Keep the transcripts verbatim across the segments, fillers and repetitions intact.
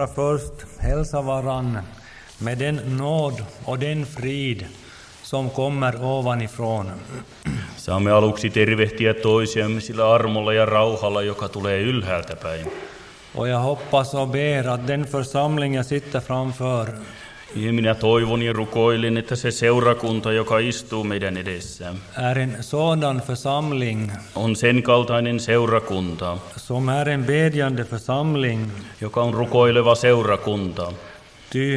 Först hälsa varann med den nåd och den frid som kommer ovanifrån. Saamme aluksi tervehtiä toisiamme sillä armolla ja rauhalla, joka tulee ylhäältä päin. Och jag hoppas och ber att den församling jag sitter framför Ja minä toivon ja rukoilen, että se seurakunta, joka istuu meidän edessä, är en sådan församling on sen kaltainen seurakunta, som är en bedjande församling. joka on rukoileva seurakunta. Ty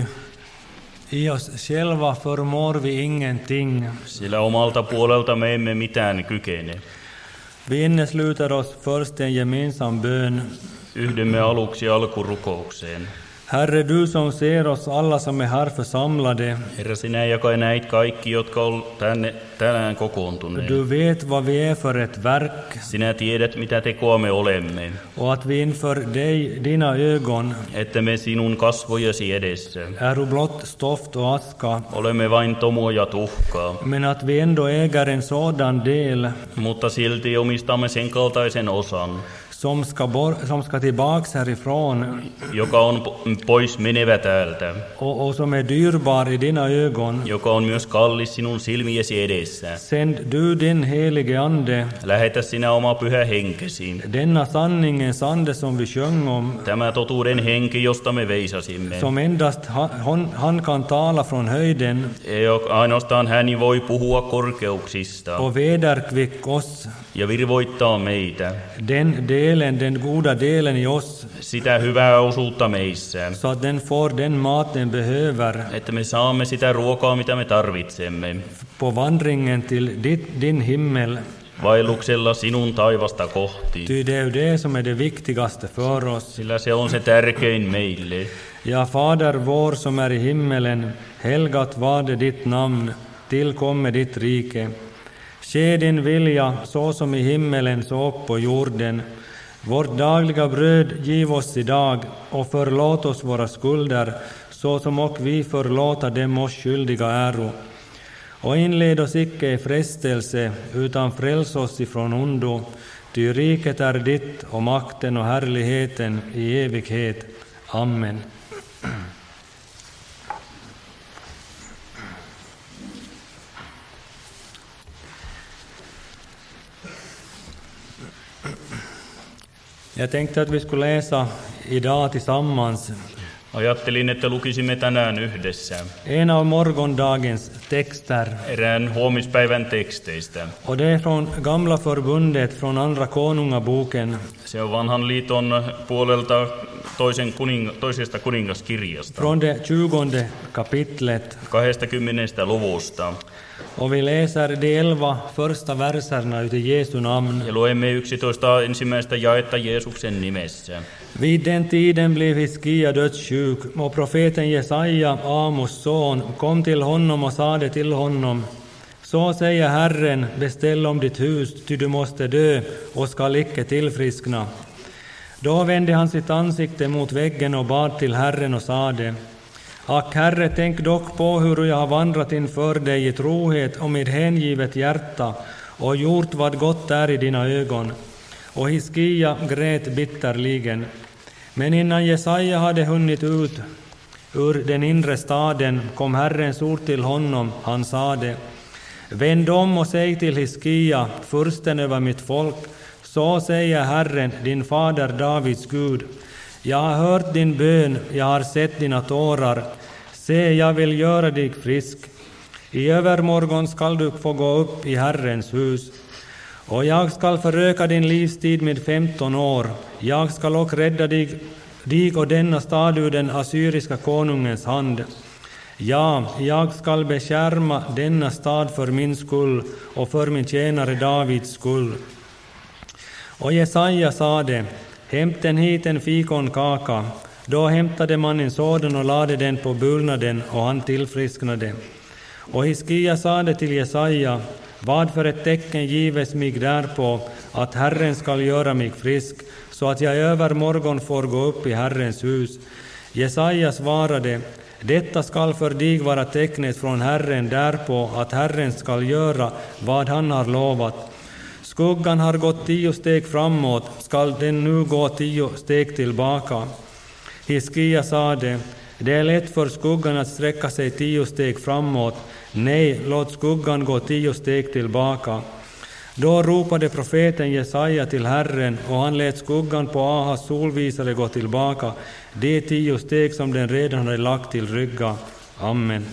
i oss själva förmår vi ingenting. Sillä omalta puolelta me emme mitään kykene. Vi innesluter oss först en gemensam bön. Yhdymme aluksi alkurukoukseen. Herre, du som ser oss alla som är här församlade, Herra, sinä, joka näit kaikki, jotka on tänne tänään kokoontuneet. du vet vad vi är för ett verk, Sinä tiedät, mitä tekoa me olemme, och att vi inför dig, dina ögon, että me sinun kasvojasi edessä är blott stoft och aska, olemme vain tomoa ja tuhkaa, men att vi ändå äger en sådan del mutta silti omistamme sen kaltaisen osan, som ska, bor- som ska tillbaks härifrån joka on po- pois menevä täältä, och, och som är dyrbar i dina ögon. joka on myös kallis sinun silmiesi edessä. Sänd du din helige ande, Lähetä sinä oma pyhä henkesi, denna sanningens ande som vi sjöng om, tämä totuuden henki, josta me veisasimme. som endast han, han, han kan tala från höjden, Ja ainoastaan hän voi puhua korkeuksista och vederkvick oss, ja virvoittaa meitä, den delen, den goda delen i oss, sitä hyvää osuutta meissä, så att den får den mat den behöver että me saamme sitä ruokaa, mitä me tarvitsemme, på vandringen till ditt, din himmel. vaelluksella sinun taivasta kohti, Ty det är ju det som är det viktigaste för oss. sillä se on se tärkein meille. Ja, Fader vår som är i himmelen, helgat varde ditt namn, tillkomme ditt rike. Ske din vilja så som i himmelen så på jorden. Vårt dagliga bröd giv oss idag, och förlåt oss våra skulder, så som och vi förlåta dem oss skyldiga äro. Och inled oss icke i frestelse, utan fräls oss ifrån ondo, ty riket är ditt och makten och härligheten i evighet. Amen. Jag tänkte att vi skulle läsa idag tillsammans Ajattelin, että lukisimme tänään yhdessä en av morgondagens texter, erään huomispäivän teksteistä. och det är från Gamla förbundet, från Andra Konungaboken, Se on vanhan liiton puolelta toisen kuning, toisesta kuningaskirjasta, från det tjugonde kapitlet, kaksikymmentä luvusta. och vi läser de elva första verserna ut i Jesu namn. Ja luemme yksitoista ensimmäistä jaetta Jeesuksen nimessä. Vid den tiden blev Hiskia dödssjuk, och profeten Jesaja, Amos son, kom till honom och sade till honom: Så säger Herren, beställ om ditt hus, ty du måste dö och skall icke tillfriskna. Då vände han sitt ansikte mot väggen och bad till Herren och sade: Ack, Herre, tänk dock på hur jag har vandrat inför dig i trohet och med hängivet hjärta och gjort vad gott är i dina ögon. Och Hiskia grät bitterligen. Men innan Jesaja hade hunnit ut ur den inre staden kom Herrens ord till honom. Han sade: Vänd om och säg till Hiskia, fursten över mitt folk, så säger Herren, din fader Davids Gud: Jag har hört din bön, jag har sett dina tårar. Se, jag vill göra dig frisk. I övermorgon skall du få gå upp i Herrens hus. Och jag skall föröka din livstid med femton år. Jag skall också rädda dig, dig och denna stad ur den assyriska konungens hand. Ja, jag skall beskärma denna stad för min skull och för min tjänare Davids skull. Och Jesaja sade: Hämten hit en fikonkaka. Då hämtade man en sådan och lade den på bulnaden, och han tillfrisknade. Och Hiskia sade till Jesaja: Vad för ett tecken gives mig därpå, att Herren skall göra mig frisk, så att jag övermorgon får gå upp i Herrens hus? Jesaja svarade: Detta skall för dig vara tecknet från Herren därpå, att Herren skall göra vad han har lovat. Skuggan har gått tio steg framåt, skall den nu gå tio steg tillbaka. Hiskia sade, det är lätt för skuggan att sträcka sig tio steg framåt. Nej, låt skuggan gå tio steg tillbaka. Då ropade profeten Jesaja till Herren, och han lät skuggan på Ahas solvisare gå tillbaka, de tio steg som den redan hade lagt till rygga. Amen.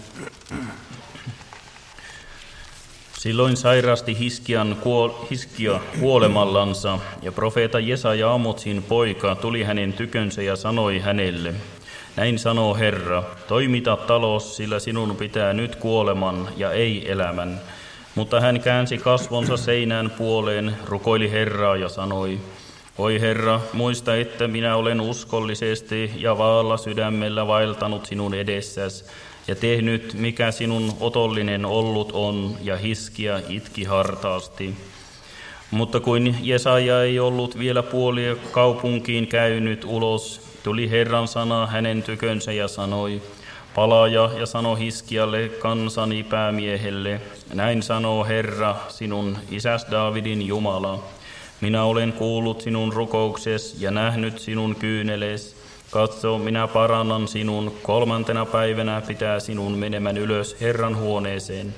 Silloin sairasti Hiskian kuol, Hiskia kuolemallansa, ja profeeta Jesaja Amotsin poika tuli hänen tykönsä ja sanoi hänelle, näin sanoo Herra, toimita talos, sillä sinun pitää nyt kuoleman ja ei elämän. Mutta hän käänsi kasvonsa seinään puoleen, rukoili Herraa ja sanoi, oi Herra, muista, että minä olen uskollisesti ja vaalla sydämellä vaeltanut sinun edessäsi, ja tehnyt, mikä sinun otollinen ollut on, ja Hiskia itki hartaasti. Mutta kun Jesaja ei ollut vielä puolia kaupunkiin käynyt ulos, tuli Herran sana hänen tykönsä ja sanoi, palaaja ja sano Hiskialle, kansani päämiehelle, näin sanoo Herra, sinun isäs Daavidin Jumala. Minä olen kuullut sinun rukoukses ja nähnyt sinun kyyneles. Katso, minä parannan sinun, kolmantena päivänä pitää sinun menemään ylös Herran huoneeseen.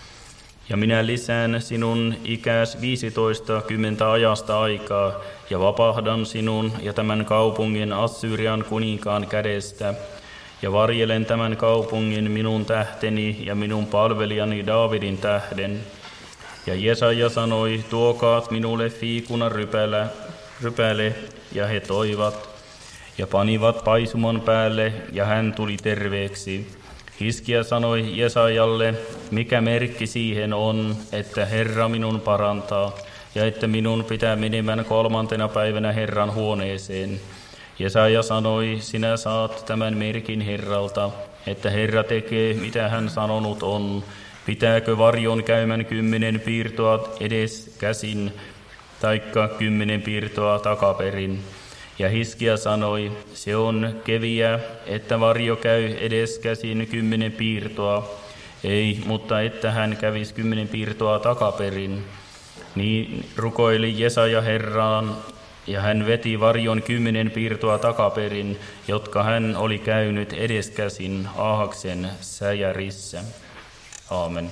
Ja minä lisään sinun ikäs viisitoista kymmentä ajasta aikaa, ja vapahdan sinun ja tämän kaupungin Assyrian kuninkaan kädestä, ja varjelen tämän kaupungin minun tähteni ja minun palvelijani Daavidin tähden. Ja Jesaja sanoi, tuokaat minulle fiikuna rypälä, rypäle, ja he toivat, ja panivat paisuman päälle, ja hän tuli terveeksi. Hiskia sanoi Jesajalle, mikä merkki siihen on, että Herra minun parantaa, ja että minun pitää menemään kolmantena päivänä Herran huoneeseen. Jesaja sanoi, sinä saat tämän merkin Herralta, että Herra tekee, mitä hän sanonut on. Pitääkö varjon käymän kymmenen piirtoa edes käsin, taikka kymmenen piirtoa takaperin? Ja Hiskia sanoi, se on keviä, että varjo käy edes käsin kymmenen piirtoa. Ei, mutta että hän kävisi kymmenen piirtoa takaperin. Niin rukoili Jesaja Herraan, ja hän veti varjon kymmenen piirtoa takaperin, jotka hän oli käynyt edeskäsin Aahaksen säjärissä. Aamen.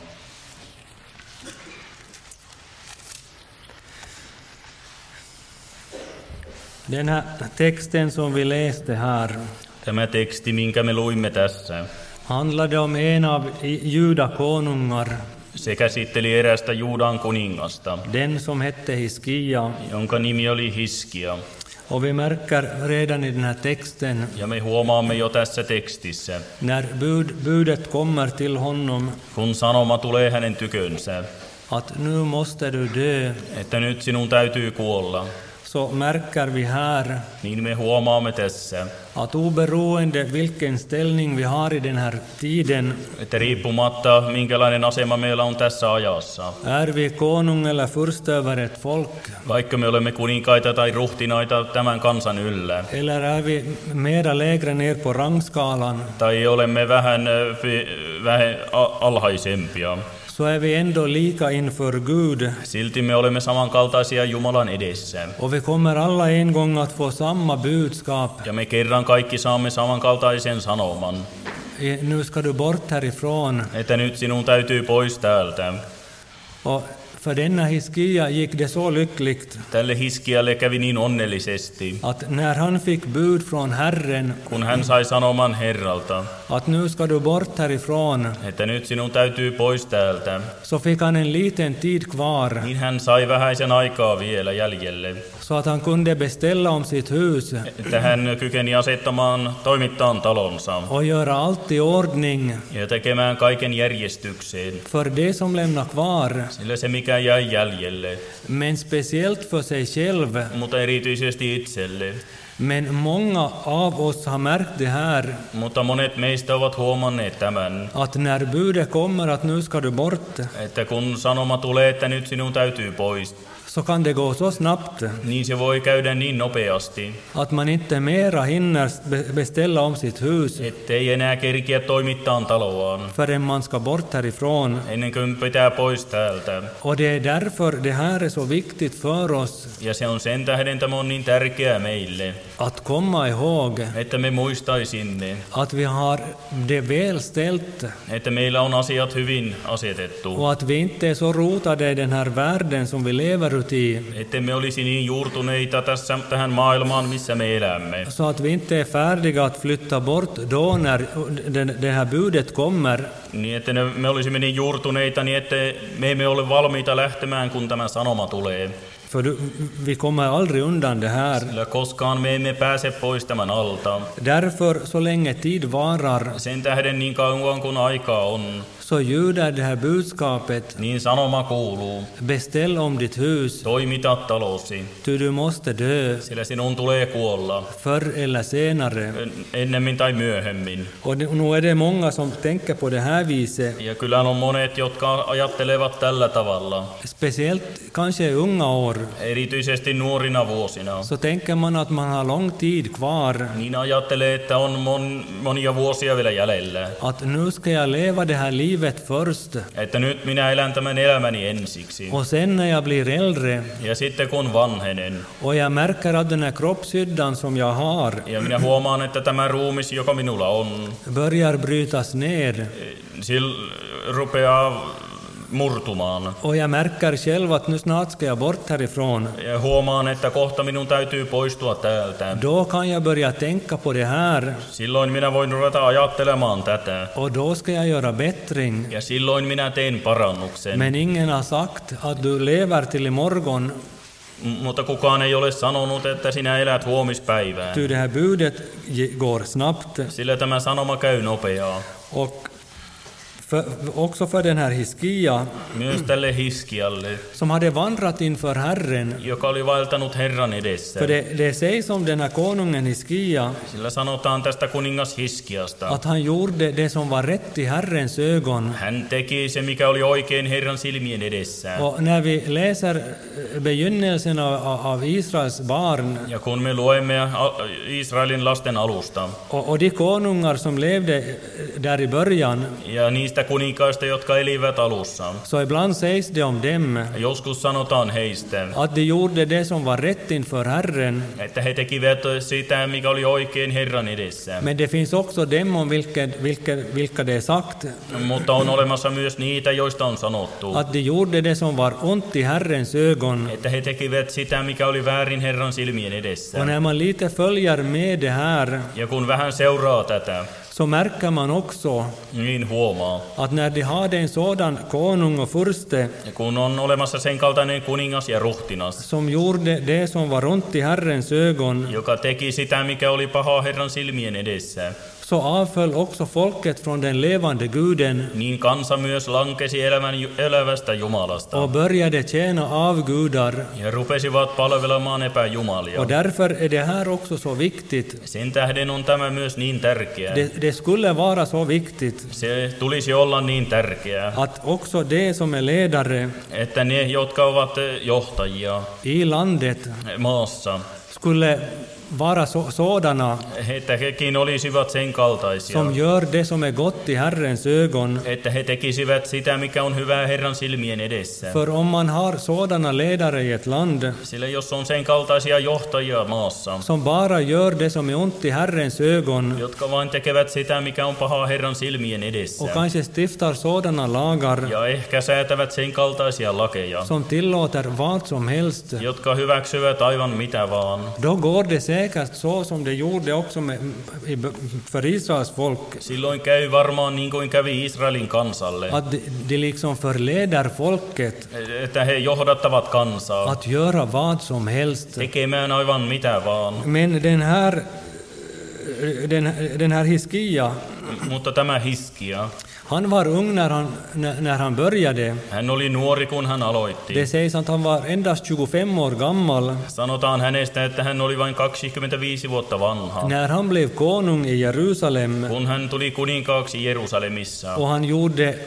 Den här texten som vi läste här Tämä teksti, minkä me luimme tässä, handlade om en av judakonungar, se käsitteli erästä Juudan kuningasta, den som hette Hiskia. jonka nimi oli Hiskia. Och vi märker redan i den här texten, Ja me huomaamme jo tässä tekstissä, när bud, budet kommer till honom, kun sanoma tulee hänen tykönsä, att nu måste du dö, että nyt sinun täytyy kuolla, så märker vi här niin me huomaamme tässä, att oberoende vilken ställning vi har i den här tiden, että riippumatta minkälainen asema meillä on tässä ajassa, är vi konung eller furste över ett folk, vaikka me olemme kuninkaita tai ruhtinaita tämän kansan yllä, eller är vi mera lägre ner på rangskalan, tai olemme vähän, vähän alhaisempia, så är vi ändå lika inför Gud. silti me olemme samankaltaisia Jumalan edessä. Och vi kommer alla en gång att få samma budskap. Ja me kerran kaikki saamme samankaltaisen sanoman, Nu ska du bort härifrån. että nyt sinun täytyy pois täältä. Och för denna Hiskia gick det så lyckligt Tälle Hiskialle kävi niin onnellisesti, att när han fick bud från Herren kun hän sai sanoman Herralta, att nu ska du bort härifrån, että nyt sinun täytyy pois täältä, så fick han en liten tid kvar niin hän sai vähäisen aikaa vielä jäljelle, så att han kunde beställa om sitt hus että hän kykeni asettamaan toimittaan talonsa och göra allt i ordning ja tekemään kaiken järjestykseen, för det som lämnar kvar, sillä se mikä jäi jäljelle, men speciellt för sig själv. mutta erityisesti itselle. Men många av oss har märkt det här, Mutta monet meistä ovat huomanneet tämän, att när budet kommer att nu ska du bort, että kun sanoma tulee, että nyt sinun täytyy pois, så kan det gå så snabbt niin se voi käydä niin nopeasti, att man inte mera hinner be- beställa om sitt hus ettei enää kerkiä toimittaa taloaan, förrän man ska bort härifrån. ennen kuin pitää pois täältä. Och det är därför det här är så viktigt för oss Ja se on sen tähden tämä on niin tärkeää meille, att komma ihåg että me muistaisimme, att vi har det väl ställt että meillä on asiat hyvin asetettu, och att vi inte är så rotade i den här världen som vi lever ut i, että me olisi niin juurtuneita tässä, tähän maailmaan, missä me elämme, så att vi inte är färdiga att flytta bort då när det, det här budet kommer. niin että ne, me olisimme niin juurtuneita, niin että me emme ole valmiita lähtemään, kun tämä sanoma tulee. För du, vi kommer aldrig undan det här. Sillä koskaan me emme pääse pois tämän alta. Därför, så länge tid varar, Sen tähden niin kauan kun aikaa on, så ljuder det här budskapet: niin sanoma kuuluu, beställ om ditt hus, toimita talosi, ty du måste dö, sillä sinun tulee kuolla, förr eller senare. ennemmin tai myöhemmin. Och det, nu är det många som tänker på det här viset, Ja kyllä on monet, jotka ajattelevat tällä tavalla, speciellt kanske i unga år, erityisesti nuorina vuosina. så tänker man att man har lång tid kvar, Niin ajattelee, että on mon, monia vuosia vielä jäljellä. att nu ska jag leva det här livet först, Että nyt minä elän tämän elämäni ensiksi. och sen när jag blir äldre Ja sitten kun vanhenen, och jag märker att den här kroppshyddan som jag har ja minä huomaan, että tämä ruumis, joka minulla on, börjar brytas ner, sillä rupeaa murtumaan. och jag märker själv att nu snart ska jag bort härifrån, Ja huomaan, että kohta minun täytyy poistua täältä. då kan jag börja tänka på det här, Silloin minä voin ruveta ajattelemaan tätä. och då ska jag göra bättring. Ja silloin minä teen parannuksen. Men ingen har sagt att du lever till imorgon, M- mutta kukaan ei ole sanonut, että sinä elät huomispäivään. ty det här budet ge- går snabbt. Sillä tämä sanoma käy nopeaa. Och för, också för den här Hiskia, Myös tälle Hiskialle, som hade vandrat inför Herren. joka oli vaeltanut Herran edessä. För det, det sägs om den här konungen Hiskia Sillä sanotaan tästä kuningas Hiskiasta. att han gjorde det som var rätt i Herrens ögon. Hän teki se, mikä oli oikein Herran silmien edessä. Och när vi läser begynnelsen av, av Israels barn Ja kun me luemme a- Israelin lasten alusta, och, och de konungar som levde där i början, ja niistä kuninkaista, jotka elivät alussa, så ibland sägs det om dem joskus sanotaan heistä, att de gjorde det som var rätt inför Herren. että he tekivät sitä, mikä oli oikein Herran edessä. Men det finns också dem om vilka, vilka, vilka det är sagt Mutta on olemassa myös niitä, joista on sanottu, att de gjorde det som var ont i Herrens ögon. että he tekivät sitä, mikä oli väärin Herran silmien edessä. Och när man lite följer med det här, Ja kun vähän seuraa tätä, så märker man också niin huomaa. att när de hade en sådan konung och furste Ja kun on olemassa sen kaltainen kuningas ja ruhtinas, som gjorde det som var ont i Herrens ögon, joka teki sitä, mikä oli pahaa Herran silmien edessä, så avföll också folket från den levande Guden niin kansa myös lankesi elämän, elävästä Jumalasta och började tjäna avgudar. ja rupesivat palvelemaan epäjumalia. Och därför är det här också så viktigt. Sen tähden on tämä myös niin tärkeää. Det, det skulle vara så viktigt Se tulisi olla niin tärkeää, att också de som är ledare että ne, jotka ovat johtajia i landet maassa, skulle vara så, sådana että hekin olisivat sen kaltaisia, som gör det som är gott i Herrens ögon. että he tekisivät sitä, mikä on hyvää Herran silmien edessä. För om man har sådana ledare i ett land Sillä jos on sen kaltaisia johtajia maassa, som bara gör det som är ont i Herrens ögon jotka vain tekevät sitä, mikä on pahaa Herran silmien edessä, och kanske stiftar sådana lagar ja ehkä säätävät sen kaltaisia lakeja, som tillåter vad som helst, jotka hyväksyvät aivan mitä vaan, då går det säkert så som det gjorde också med, i- för Israels folk, silloin käy varmaan niin kuin kävi Israelin kansalle, att de, de liksom förleder folket että he johdattavat kansaa att göra vad som helst. tekemään aivan mitä vaan. Men den här, den, den här Hiskia, Mutta tämä Hiskia, han var ung när han, när, när han började. hän oli nuori kun hän aloitti. Det sägs att han var endast tjugofem år gammal Sanotaan hänestä, että hän oli vain kaksikymmentäviisi vuotta vanha, när han blev konung i Jerusalem, kun hän tuli kuninkaaksi Jerusalemissa. och han gjorde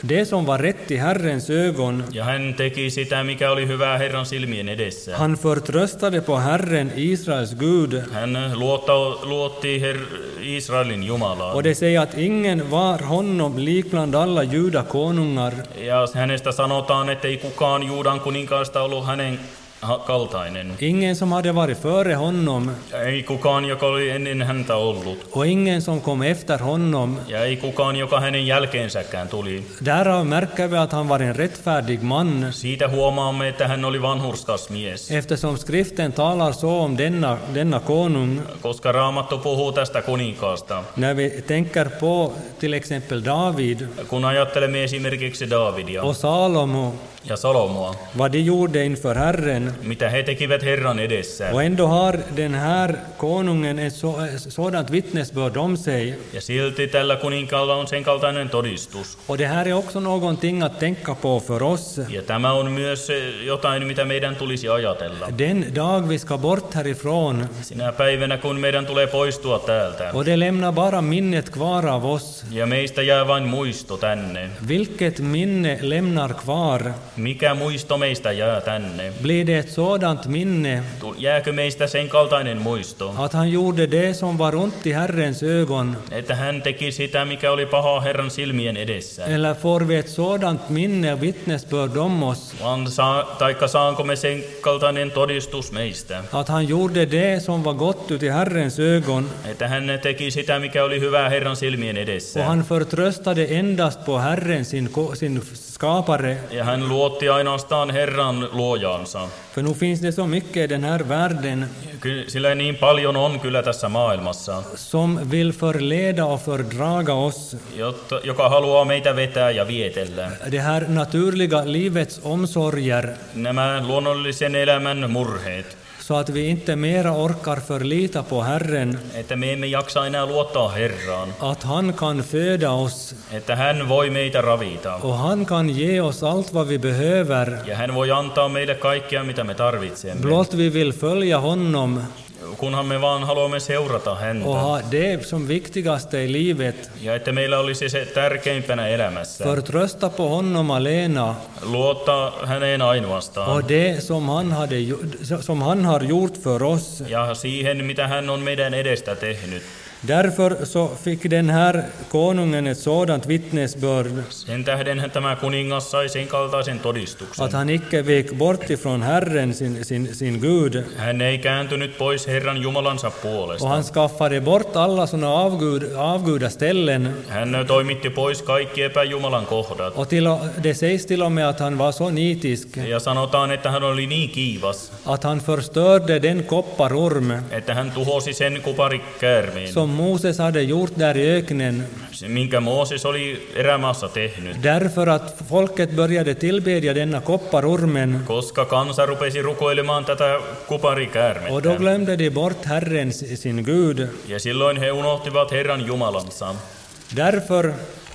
Det som var rätt i Herrens ögon, Ja hän teki sitä, mikä oli hyvää Herran silmien edessä. han förtröstade på Herren, Israels Gud. Hän luotta, luotti Her, Israelin Jumalaa. Och det säger att ingen var honom lik bland alla judakonungar. Ja hänestä sanotaan, että ei kukaan Juudan kuninkaasta ollut hänen kaltainen. Ingen som hade varit före honom Ei kukaan, joka oli ennen häntä ollut. och ingen som kom efter honom. Ja ei kukaan, joka hänen jälkeensäkään tuli. Därav märker vi att han var en rättfärdig man, Siitä huomaamme, että hän oli vanhurskas mies. eftersom skriften talar så om denna, denna konung. Koska Raamattu puhuu tästä kuninkaasta. När vi tänker på till exempel David Kun ajattelemme esimerkiksi Daavidia och Salomo, ja Salomoa, vad de gjorde inför Herren. mitä he tekivät Herran edessä. Och ändå har den här konungen ett så, sådant vittnesbörd om sig. Ja silti tällä kuninkaalla on sen kaltainen todistus. Och det här är också någonting att tänka på för oss. Ja tämä on myös jotain, mitä meidän tulisi ajatella. Den dag vi ska bort härifrån, Sinä päivänä, kun meidän tulee poistua täältä. och det lämnar bara minnet kvar av oss. Ja meistä jää vain muisto tänne. Vilket minne lämnar kvar? Mikä muisto meistä jää tänne? Blir det ett sådant minne Tu- Jääkö meistä sen kaltainen muisto, att han gjorde det som var ont i Herrens ögon? että hän teki sitä, mikä oli pahaa Herran silmien edessä? Eller får vi ett sådant minne och vittnesbörd om oss Vaan saa, taikka saanko me sen kaltainen todistus meistä, att han gjorde det som var gott ut i Herrens ögon, että hän teki sitä, mikä oli hyvää Herran silmien och edessä? han förtröstade endast på Herren, sin, ko- sin skapare? Ja hän luotti ainoastaan Herran luojaansa. För nu finns det så mycket i den här världen Ky- Sillä niin paljon on kyllä tässä maailmassa, som vill förleda och fördraga oss. jotta, joka haluaa meitä vetää ja vietellä. Det här naturliga livets omsorger, Nämä luonnollisen elämän murheet, så att vi inte mera orkar förlita på Herren, että me emme jaksa enää luottaa Herraan, att han kan föda oss että hän voi meitä ravita. och han kan ge oss allt vad vi behöver. Ja hän voi antaa meille kaikkea, mitä me tarvitsemme, Blott vi vill följa honom kunhan me vaan haluamme seurata och häntä. ha det som viktigaste i livet. Ja että meillä olisi se tärkeimpänä elämässä. Förtrösta på honom alena Luottaa häneen ainoastaan. och det som han, hade, gjo- som han har gjort för oss. Ja siihen, mitä hän on meidän edestä tehnyt. Därför så fick den här konungen ett sådant vittnesbörd Sen tähden tämä kuningas sai sen kaltaisen todistuksen. att han icke vek bort ifrån Herren, sin, sin, sin Gud. Hän ei kääntynyt pois Herran Jumalansa Och puolesta. han skaffade bort alla sådana avgud, avgudaställen. Hän toimitti pois kaikki epäjumalan kohdat. Och till, det sägs till och med att han var så nitisk Ja sanotaan, että hän oli niin kiivas, att han förstörde den kopparorm että hän tuhosi sen kuparikäärmeen, som Moses hade gjort där i öknen. se, minkä Mooses oli erämaassa tehnyt. Därför att folket började tillbedja denna kopparormen. Koska kansa rupesi rukoilemaan tätä Och då kuparikäärmettä. glömde de bort Herren, sin Gud. Ja silloin he unohtivat Herran Jumalansa. Därför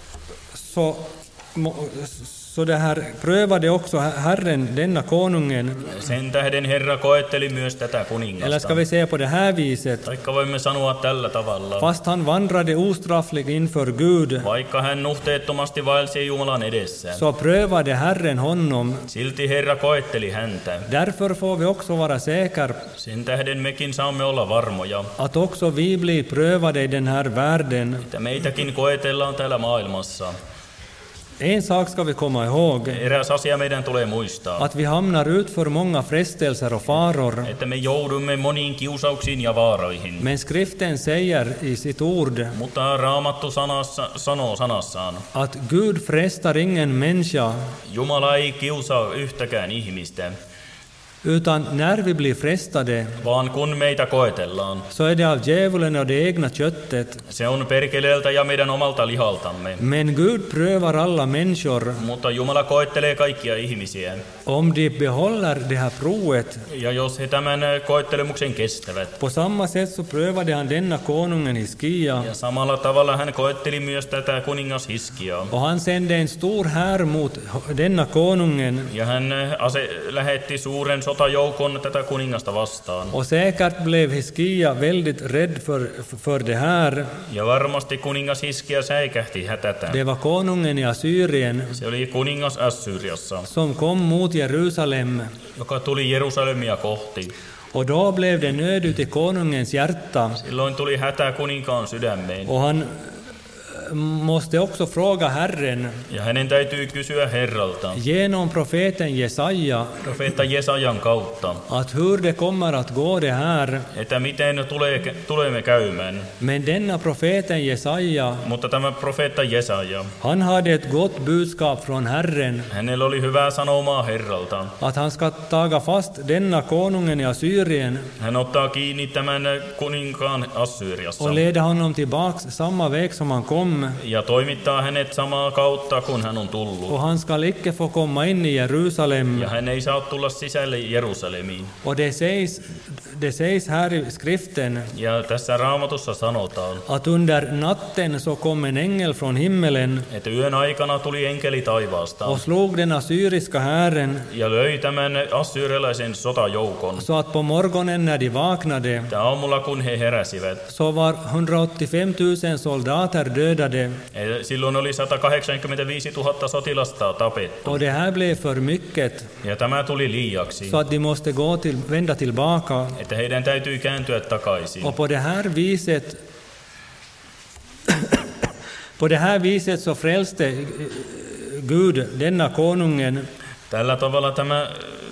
så, så det här prövade också Herren denna konungen. Sen tähden Herra koetteli myös tätä Eller kuningasta. ska vi säga på det här viset? Taikka voimme sanoa tällä tavalla. Fast han vandrade ostraffligt inför Gud, Vaikka hän nuhteettomasti vaelsi Jumalan edessä, så prövade Herren honom. silti Herra koetteli häntä. Därför får vi också vara säkra Sen tähden mekin saamme olla varmoja, att också vi blir prövade i den här världen. että meitäkin koetellaan täällä maailmassa. En sak ska vi komma ihåg, Eräs asia meidän tulee muistaa, att vi hamnar ut för många frestelser och faror. että me joudumme moniin kiusauksiin ja vaaroihin. Men skriften säger i sitt ord Mutta Raamattu sanassa, sanoo sanassaan, att Gud frestar ingen människa, Jumala ei kiusaa yhtäkään ihmistä, utan när vi blir frestade vaan kun meitä koetellaan, så är det av djävulen och det egna köttet. se on perkeleeltä ja meidän omalta lihaltamme. Men Gud prövar alla människor. Mutta Jumala koettelee kaikkia ihmisiä. Om de behåller det här provet, Ja jos he tämän koettelemuksen kestävät. på samma sätt så prövade han denna konungen Hiskia. Ja samalla tavalla hän koetteli myös tätä kuningas Hiskiaa. Och han sände en stor här mot denna konungen. Ja hän ase- lähetti suuren sotajoukon sotajoukon tätä kuningasta vastaan. Och säkert blev Hiskia väldigt rädd för, för det här. Ja varmasti kuningas Hiskia säikähti hätätä. Det var konungen i Assyrien Se oli kuningas Assyriassa, som kom mot Jerusalem. joka tuli Jerusalemia kohti. Och då blev det nöd ut i konungens hjärta. Silloin tuli hätä kuninkaan sydämeen. Och han måste också fråga Herren Ja hänen täytyy kysyä Herralta, genom profeten Jesaja profeetta Jesajan kautta, att hur det kommer att gå det här. että miten tulee, tulemme käymään. Men denna profeten Jesaja, Mutta tämä profeetta Jesaja, han hade ett gott budskap från Herren hänellä oli hyvää sanomaa Herralta. att han ska taga fast denna konungen i Assyrien Hän ottaa kiinni tämän kuninkaan Assyriassa och leda honom tillbaks samma väg som han kom. ja toimittaa hänet samaa kautta kuin hän on Och tullut. han ska icke få komma in i Jerusalem. Ja hän ei saa tulla sisälle Jerusalemiin. Och det sägs, det sägs här i skriften Ja tässä Raamatussa sanotaan, att under natten så kom en ängel från himmelen että yön aikana tuli enkeli taivaasta och slog den assyriska hären ja löi tämän assyrialaisen sotajoukon. så att på morgonen när de vaknade Ja aamulla kun he heräsivät, så var hundraåttiofem tusen soldater dödade. silloin oli sata kahdeksankymmentäviisituhatta sotilasta tapettu. Och det här blev för mycket Ja tämä tuli liiaksi, så att de måste gå till, vända tillbaka. että heidän täytyi kääntyä takaisin. Och på det här viset på det här viset så frälste Gud denna konungen Tällä tavalla tämä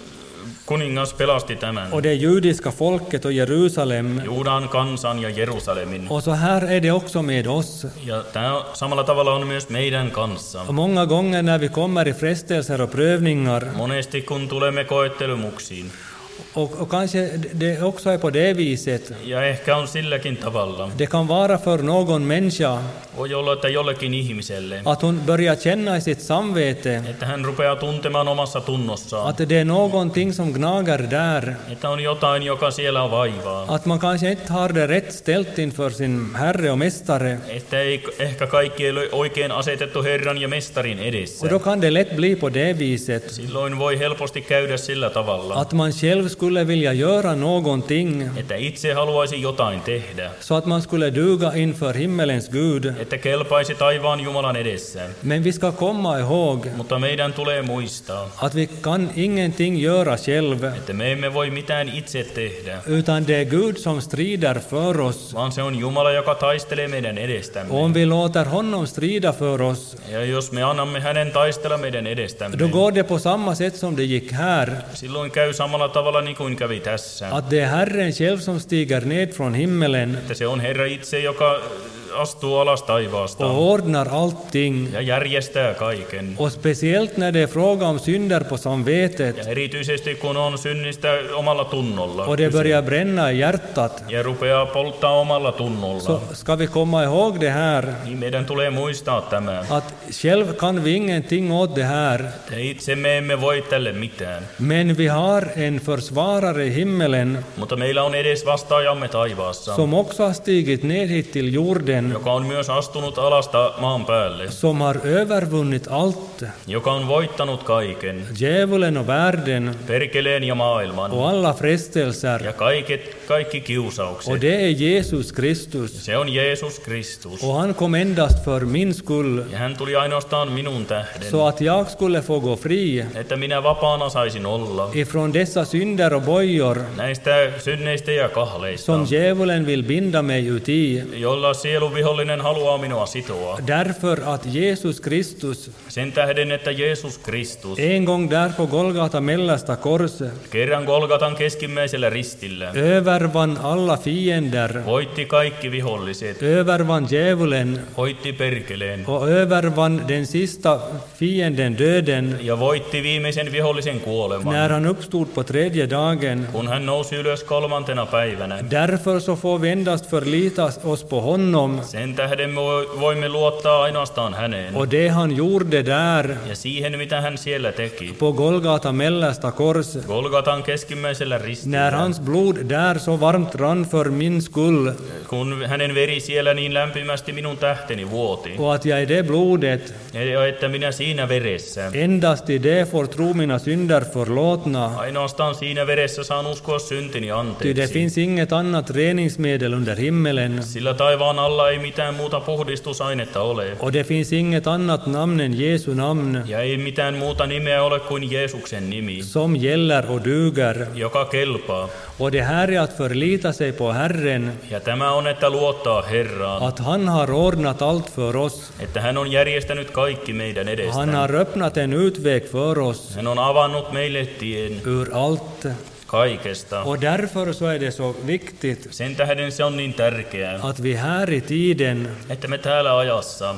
kuningas pelasti tämän och det judiska folket och Jerusalem. Juudan kansan ja Jerusalemin. Och så här är det också med oss. Ja tämä samalla tavalla on myös meidän kanssa. Och många gånger när vi kommer i frestelser och prövningar, Monesti kun tulemme koettelumuksiin, och, och kanske det också är på det viset, ja ehkä on silläkin tavalla, det kan vara för någon människa voi olla, että jollekin ihmiselle, att hon börjar känna i sitt samvete että hän rupeaa tuntemaan omassa tunnossaan, att det är någonting som gnager där, että on jotain, joka siellä vaivaa. att man kanske inte har det rätt ställt inför sin Herre och Mästare. Että ei ehkä kaikki ei ole oikein asetettu Herran ja Mestarin edessä. Och då kan det lätt bli på det viset Silloin voi helposti käydä sillä tavalla, att man själv skulle vilja göra någonting että itse haluaisi jotain tehdä, så att man skulle duga inför himmelens Gud. että kelpaisi taivaan Jumalan edessä. Men vi ska komma ihåg Mutta meidän tulee muistaa, att vi kan ingenting göra själv, että me emme voi mitään itse tehdä, utan det är Gud som strider för oss. vaan se on Jumala, joka taistelee meidän Och edestämme. om vi låter honom strida för oss, Ja jos me annamme hänen taistella meidän edestämme, då går det på samma sätt som det gick här, silloin käy samalla tavalla niin kuin kävi tässä. att det är Herren själv som stiger ned från himmelen Että se on Herra itse, joka astuu alas taivaasta och ordnar allting. ja järjestää kaiken. Och speciellt när det är fråga om synder på samvetet Ja erityisesti kun on synnistä omalla tunnolla och det börjar bränna i hjärtat, ja rupeaa polttaa omalla tunnolla, så ska vi komma ihåg det här, niin meidän tulee muistaa tämä. att själv kan vi ingenting åt det här, Että itse me emme voi tälle mitään, men vi har en försvarare i himmelen mutta meillä on edes vastaajamme taivaassa, som också har stigit ner hit till jorden, joka on myös astunut alasta maan päälle, som har övervunnit allt, joka on voittanut kaiken, djävulen och världen perkeleen ja maailman och alla frestelser. ja kaiket, kaikki Och kiusaukset. det är Jesus Kristus. Se on Jeesus Kristus. Och han kom endast för min skull, Ja hän tuli ainoastaan minun tähden, så att jag skulle få gå fri että minä vapaana saisin olla ifrån dessa synder och bojor näistä synneistä ja kahleista, som djävulen vill binda mig uti. jolla sielun vihollinen haluaa minua sitoa. Därför att Jesus Kristus Sen tähden, että Jeesus Kristus en gång där på Golgata mellersta kors kerran Golgatan keskimmäisellä ristillä övervann alla fiender, voitti kaikki viholliset, övervann djävulen voitti perkeleen och övervann den sista fienden, döden, ja voitti viimeisen vihollisen kuoleman, när han uppstod på tredje dagen. kun hän nousi ylös kolmantena päivänä. Därför så får vi endast förlita oss på honom, Sen tähden me voimme luottaa ainoastaan häneen. och det han gjorde där Ja siihen, mitä hän siellä teki. på Golgata mellersta kors, Golgatan keskimmäisellä när ristillä. hans blod där så varmt rann för min skull, Kun hänen veri siellä niin lämpimästi minun tähteni vuoti. och att jag i det blodet, Ja että minä siinä veressä. endast i det får tro mina synder förlåtna. Ainoastaan siinä veressä saan uskoa syntini Ty det anteeksi. finns inget annat reningsmedel under himmelen, Sillä taivaan alla ei mitään muuta puhdistusainetta ole. och det finns inget annat namn än Jesu namn, Ja ei mitään muuta nimeä ole kuin Jeesuksen nimi, som gäller och duger. joka kelpaa. Och det här är att förlita sig på Herren, Ja tämä on, että luottaa Herraan. att han har ordnat allt för oss. Että hän on järjestänyt kaikki meidän Han edestään. har öppnat en utväg för oss Hän on avannut meille tien ur allt. kaikesta. Och därför så är det så viktigt Sen tähden se on niin tärkeää, att vi här i tiden että me täällä ajassa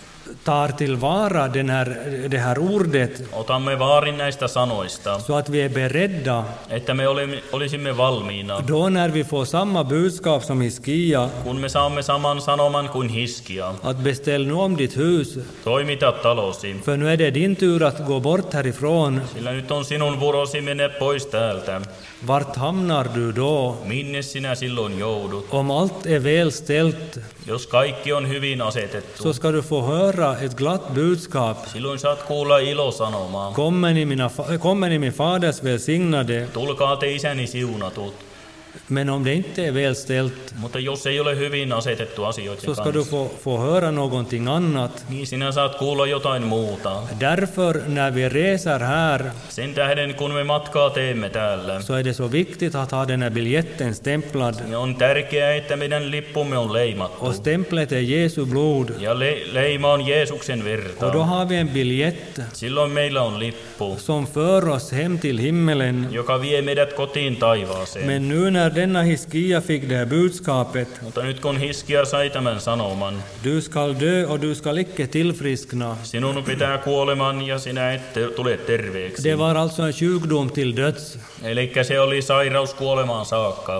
tar tillvara den här, det här ordet, otamme vaarin näistä sanoista, så att vi är beredda että me olemme, olisimme valmiina, då när vi får samma budskap som Hiskia, kun me saamme saman sanoman kuin Hiskia. att beställ nu om ditt hus, Toimita talosi, för nu är det din tur att gå bort härifrån. sillä nyt on sinun vuorosi mennä pois täältä. Vart hamnar du då? Minne sinä silloin joudut? Om allt är väl ställt, Jos kaikki on hyvin asetettu, så ska du få höra ett glatt budskap. silloin saat kuulla ilosanomaa. Kommer ni, mina, fa- kommer ni min faders välsignade? Tulkaa te isäni siunatut. Men om det inte är väl ställt, Mutta jos ei ole hyvin asetettu asioiden så ska du kanssa, få, få höra någonting annat. niin sinä saat kuulla jotain muuta. Därför, när vi reser här, Sen tähden, kun me matkaa teemme täällä, så är det så viktigt att ha den här biljetten stämplad. niin on tärkeää, että meidän lippumme on leimattu. Och stämplet är Jesu blod. Ja le- leima on Jeesuksen Och då verta. har vi en biljett Silloin meillä on lippu, som för oss hem till himmelen. joka vie meidät kotiin taivaaseen. Men nu när denna Hiskia fick det här budskapet, Mutta nyt kun Hiskia sai tämän sanoman, du skall dö och du skall icke tillfriskna. sinun pitää kuoleman ja sinä et te- tule terveeksi. Det var alltså en sjukdom till döds. Eli se oli sairaus kuolemaan saakka.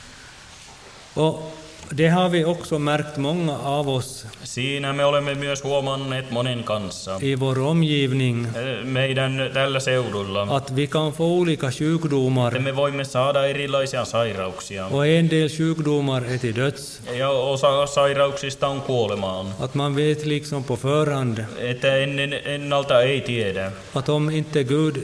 Och det har vi också märkt många av oss Siinä me olemme myös huomanneet monen kanssa, i vår omgivning, eh, meidän tällä seudulla, att vi kan få olika sjukdomar. että me voimme saada erilaisia sairauksia. Och en del sjukdomar är till döds. Ja osa sairauksista on kuolemaan, Att man vet liksom på förhand että ennen, ennalta ei tiedä, att om inte Gud,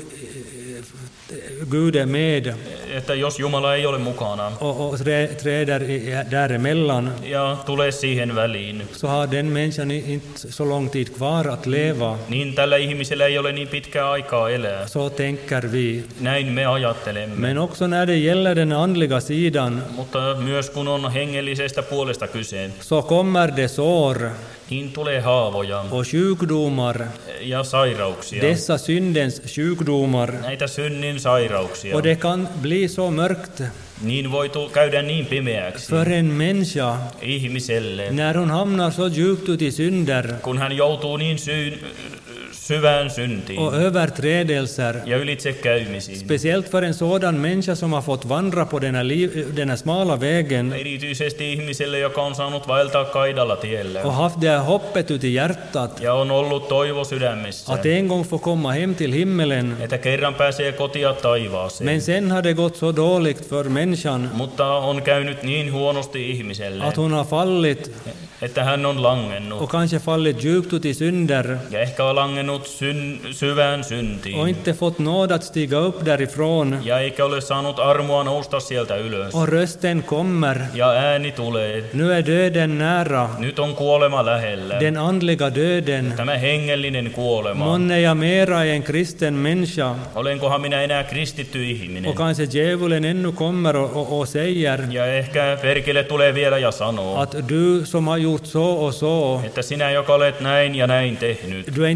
Gud är med että jos Jumala ei ole mukana och, och trä, träder i, däremellan, ja tulee siihen väliin, så har den människan inte så lång tid kvar att leva. niin tällä ihmisellä ei ole niin pitkää aikaa elää. Så tänker vi. Näin me ajattelemme. Men också när det gäller den andliga sidan, Mutta myös kun on hengellisestä puolesta kyse, så kommer det sår niin tulee haavoja och sjukdomar, ja sairauksia. dessa syndens sjukdomar. Näitä synnin sairauksia. Och det kan bli så mörkt Niin voi tu- käydä niin pimeäksi för en människa ihmiselle, när hon hamnar så djupt ut i synder kun hän joutuu niin syyn, syvään syntiin och överträdelser. ja ylitse käymisiin. Speciellt för en sådan människa som har fått vandra på den här, liv, den här smala vägen Erityisesti ihmiselle, joka on saanut vaeltaa kaidalla tiellä och haft det här hoppet ut i hjärtat ja on ollut toivo sydämessä, att en gång få komma hem till himmelen. että kerran pääsee kotia taivaaseen. Men sen har det gått så dåligt för människan Mutta on käynyt niin huonosti ihmiselle, att hon har fallit että hän on langennut och kanske fallit djupt ut i synder ja ehkä on langennut syn, syvään syntiin och inte fått nåd att stiga upp därifrån. ja eikä ole saanut armoa nousta sieltä ylös. Och rösten kommer. Ja ääni tulee. Nu är döden nära. Nyt on kuolema lähellä. Den andliga döden. Tämä hengellinen kuolema. Månne jag mera är en kristen människa. Olenkohan minä enää kristitty ihminen? Och kanske djävulen ännu kommer och, och, och säger Ja ehkä perkele tulee vielä ja sanoo, att du som har gjort så och så, että sinä, joka olet näin ja näin tehnyt, du är inte mer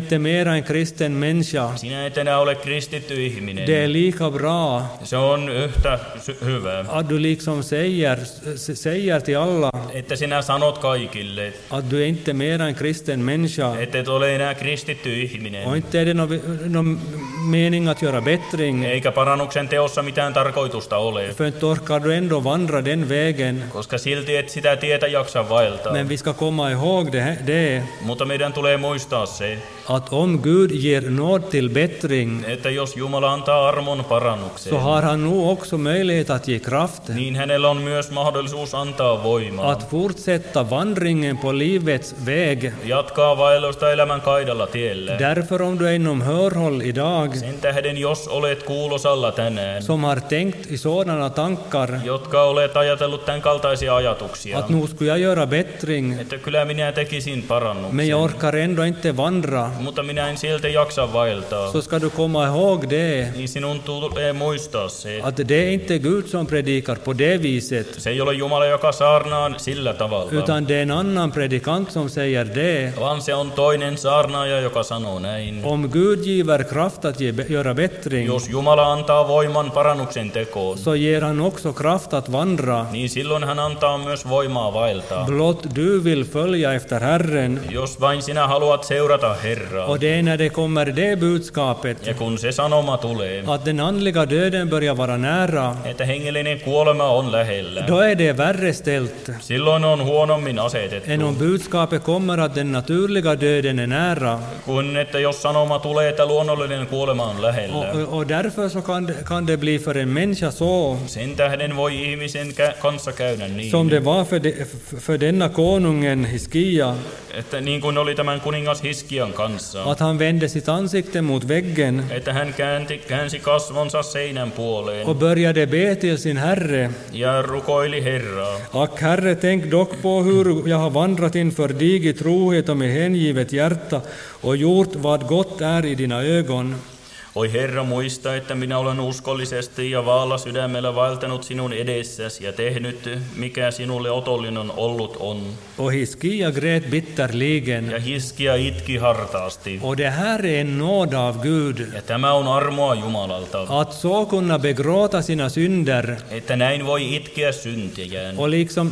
mera en kristen människa. Sinä et enää ole kristitty ihminen. Det är lika bra Se on yhtä sy- hyvä, att du liksom säger, s- säger till alla että sinä sanot kaikille, att du är inte mera en kristen människa. että et ole enää kristitty Och ihminen. inte är det någon no mening att göra bättring. Eikä parannuksen teossa mitään tarkoitusta ole, För inte orkar du ändå vandra den vägen. koska silti et sitä tietä jaksa vaeltaa. Men vi ska komma ihåg det, det Mutta meidän tulee muistaa se, att om Gud ger nåd till bättring että jos Jumala antaa armon så parannukseen, har han nog också möjlighet att ge kraft niin hänellä on myös mahdollisuus antaa voimaa. att fortsätta vandringen på livets väg. Jatkaa vaellusta elämän kaidalla tiellä. Därför om du är inom hörhåll idag Sen tähden, jos olet kuulosalla tänään, som har tänkt i sådana tankar jotka olet ajatellut tämän kaltaisia ajatuksia, att nu skulle jag göra bättring että kyllä minä tekisin parannuksen, men jag orkar ändå inte vandra, mutta minä en silti jaksa vaeltaa, så ska du komma ihåg det niin sinun tulee muistaa se, att det är inte Gud som predikar på det viset, se ei ole Jumala, joka saarnaa sillä tavalla, utan det är en annan predikant som säger det. vaan se on toinen saarnaaja, joka sanoo näin. Om Gud giver kraft att ge, göra bättring Jos Jumala antaa voiman parannuksen tekoon, så ger han också kraft att vandra. niin silloin hän antaa myös voimaa vaeltaa. Blott du vill följa efter Herren. Jos vain sinä haluat seurata Herraa, Och det är när det kommer det budskapet ja kun se sanoma tulee, att den andliga döden börjar vara nära, että hengellinen kuolema on lähellä, då är det värre ställt silloin on huonommin asetettu, än om budskapet kommer att den naturliga döden är nära. kun että jos sanoma tulee, että luonnollinen kuolema on lähellä. Och, och därför så kan det, kan det bli för en människa så Sen tähden voi ihmisen kä- kanssa käydä niin, som det var för, de, för denna konungen Hiskia, että niin kuin oli tämän kuningas Hiskian kanssa, att han vände sitt ansikte mot väggen että hän käänti, käänsi kasvonsa seinän puoleen och började be till sin Herre. ja rukoili Herraa. Ack Herre, tänk dock på hur jag har vandrat inför dig i trohet och med hängivet hjärta och gjort vad gott är i dina ögon. Oi Herra, muista, että minä olen uskollisesti ja vaalla sydämellä vaeltanut sinun edessäsi ja tehnyt, mikä sinulle otollinen ollut on. Och Hiskia grät bitterligen. Ja Hiskia itki hartaasti. Och det här är en nåd av Gud, Ja tämä on armoa Jumalalta, att så kunna begråta sina synder että näin voi itkeä syntejään. och liksom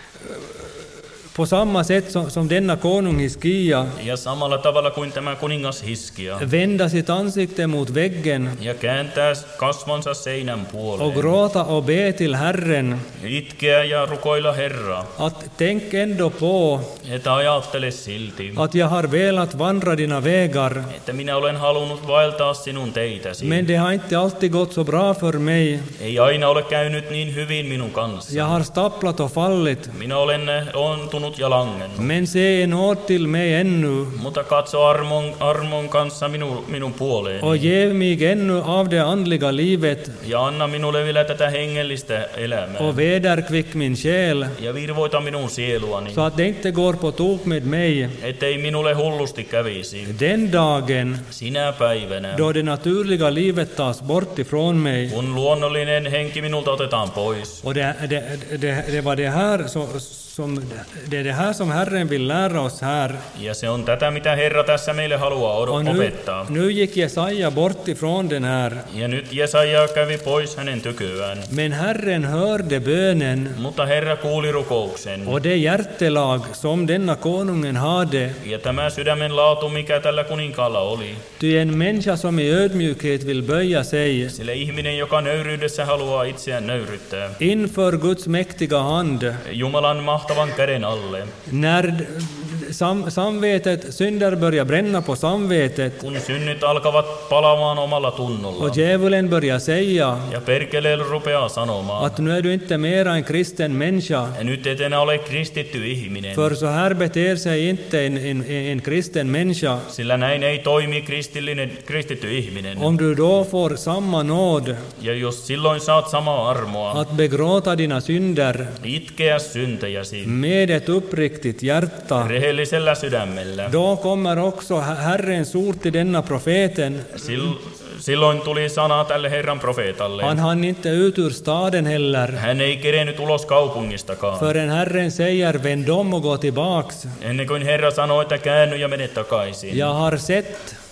på samma sätt som, som denna konung Hiskia Ja samalla tavalla kuin tämä kuningas Hiskia. vända sitt ansikte mot väggen Ja kääntää kasvonsa seinän och puoleen. gråta och be till Herren, Itkeä ja rukoilla Herraa. att tänk ändå på Että ajattele silti, att jag har velat vandra dina vägar, että minä olen halunnut vaeltaa sinun teitäsi. men det har inte alltid gått så bra för mig. Ei aina ole käynyt niin hyvin minun kanssa. Jag har stapplat och fallit, Minä olen ontunut ja langennut. men se en nåd till mig ännu Mutta katso armon, armon kanssa minun, minun puoleeni. och ge mig ännu av det andliga livet Ja anna minulle vielä tätä hengellistä elämää. och vederkvick min själ, Ja virvoita minun sieluani, så att det inte går på tok med mig ettei minulle hullusti kävisi. den dagen Sinä päivänä, då det naturliga livet tas bort ifrån mig. kun luonnollinen henki minulta otetaan pois. Och det, det, det, det var det här som, som, det är det här som Herren vill lära oss här. Ja se on tätä, mitä Herra tässä meille haluaa Och od- nu, opettaa. nu gick Jesaja bort ifrån den här, Ja nyt Jesaja kävi pois hänen tyköään. men Herren hörde bönen Mutta Herra kuuli rukouksen. och det hjärtelag som denna konungen hade. Ja tämä sydämen laatu, mikä tällä kuninkaalla oli. Ty en människa som i ödmjukhet vill böja sig Sillä ihminen, joka nöyryydessä haluaa itseään nöyryttää. inför Guds mäktiga hand, Jumalan mahtavan käden alle. när sam, samvetet, synder börjar bränna på samvetet Kun synnit alkavat palamaan omalla tunnolla. och djävulen börjar säga Ja perkeleellä rupeaa sanomaan. att nu är du inte mera en kristen människa, Ja nyt et enää ole kristitty ihminen. för så här beter sig inte en, en, en kristen människa. Sillä näin ei toimi kristillinen, kristitty ihminen. Om du då får samma nåd Ja jos silloin saat samaa armoa, att begråta dina synder itkeä syntejäsi med ett uppriktigt hjärta, rehellisellä sydämellä. då kommer också Herrens ord till denna profeten. Sil- Silloin tuli sana tälle Herran profeetalle. Han hann inte ut ur staden heller, Hän ei kerennyt ulos kaupungistakaan. förrän Herren säger vänd om och gå tillbaks. Ennen kuin Herra sanoi, että käänny ja mene takaisin. Jag har sett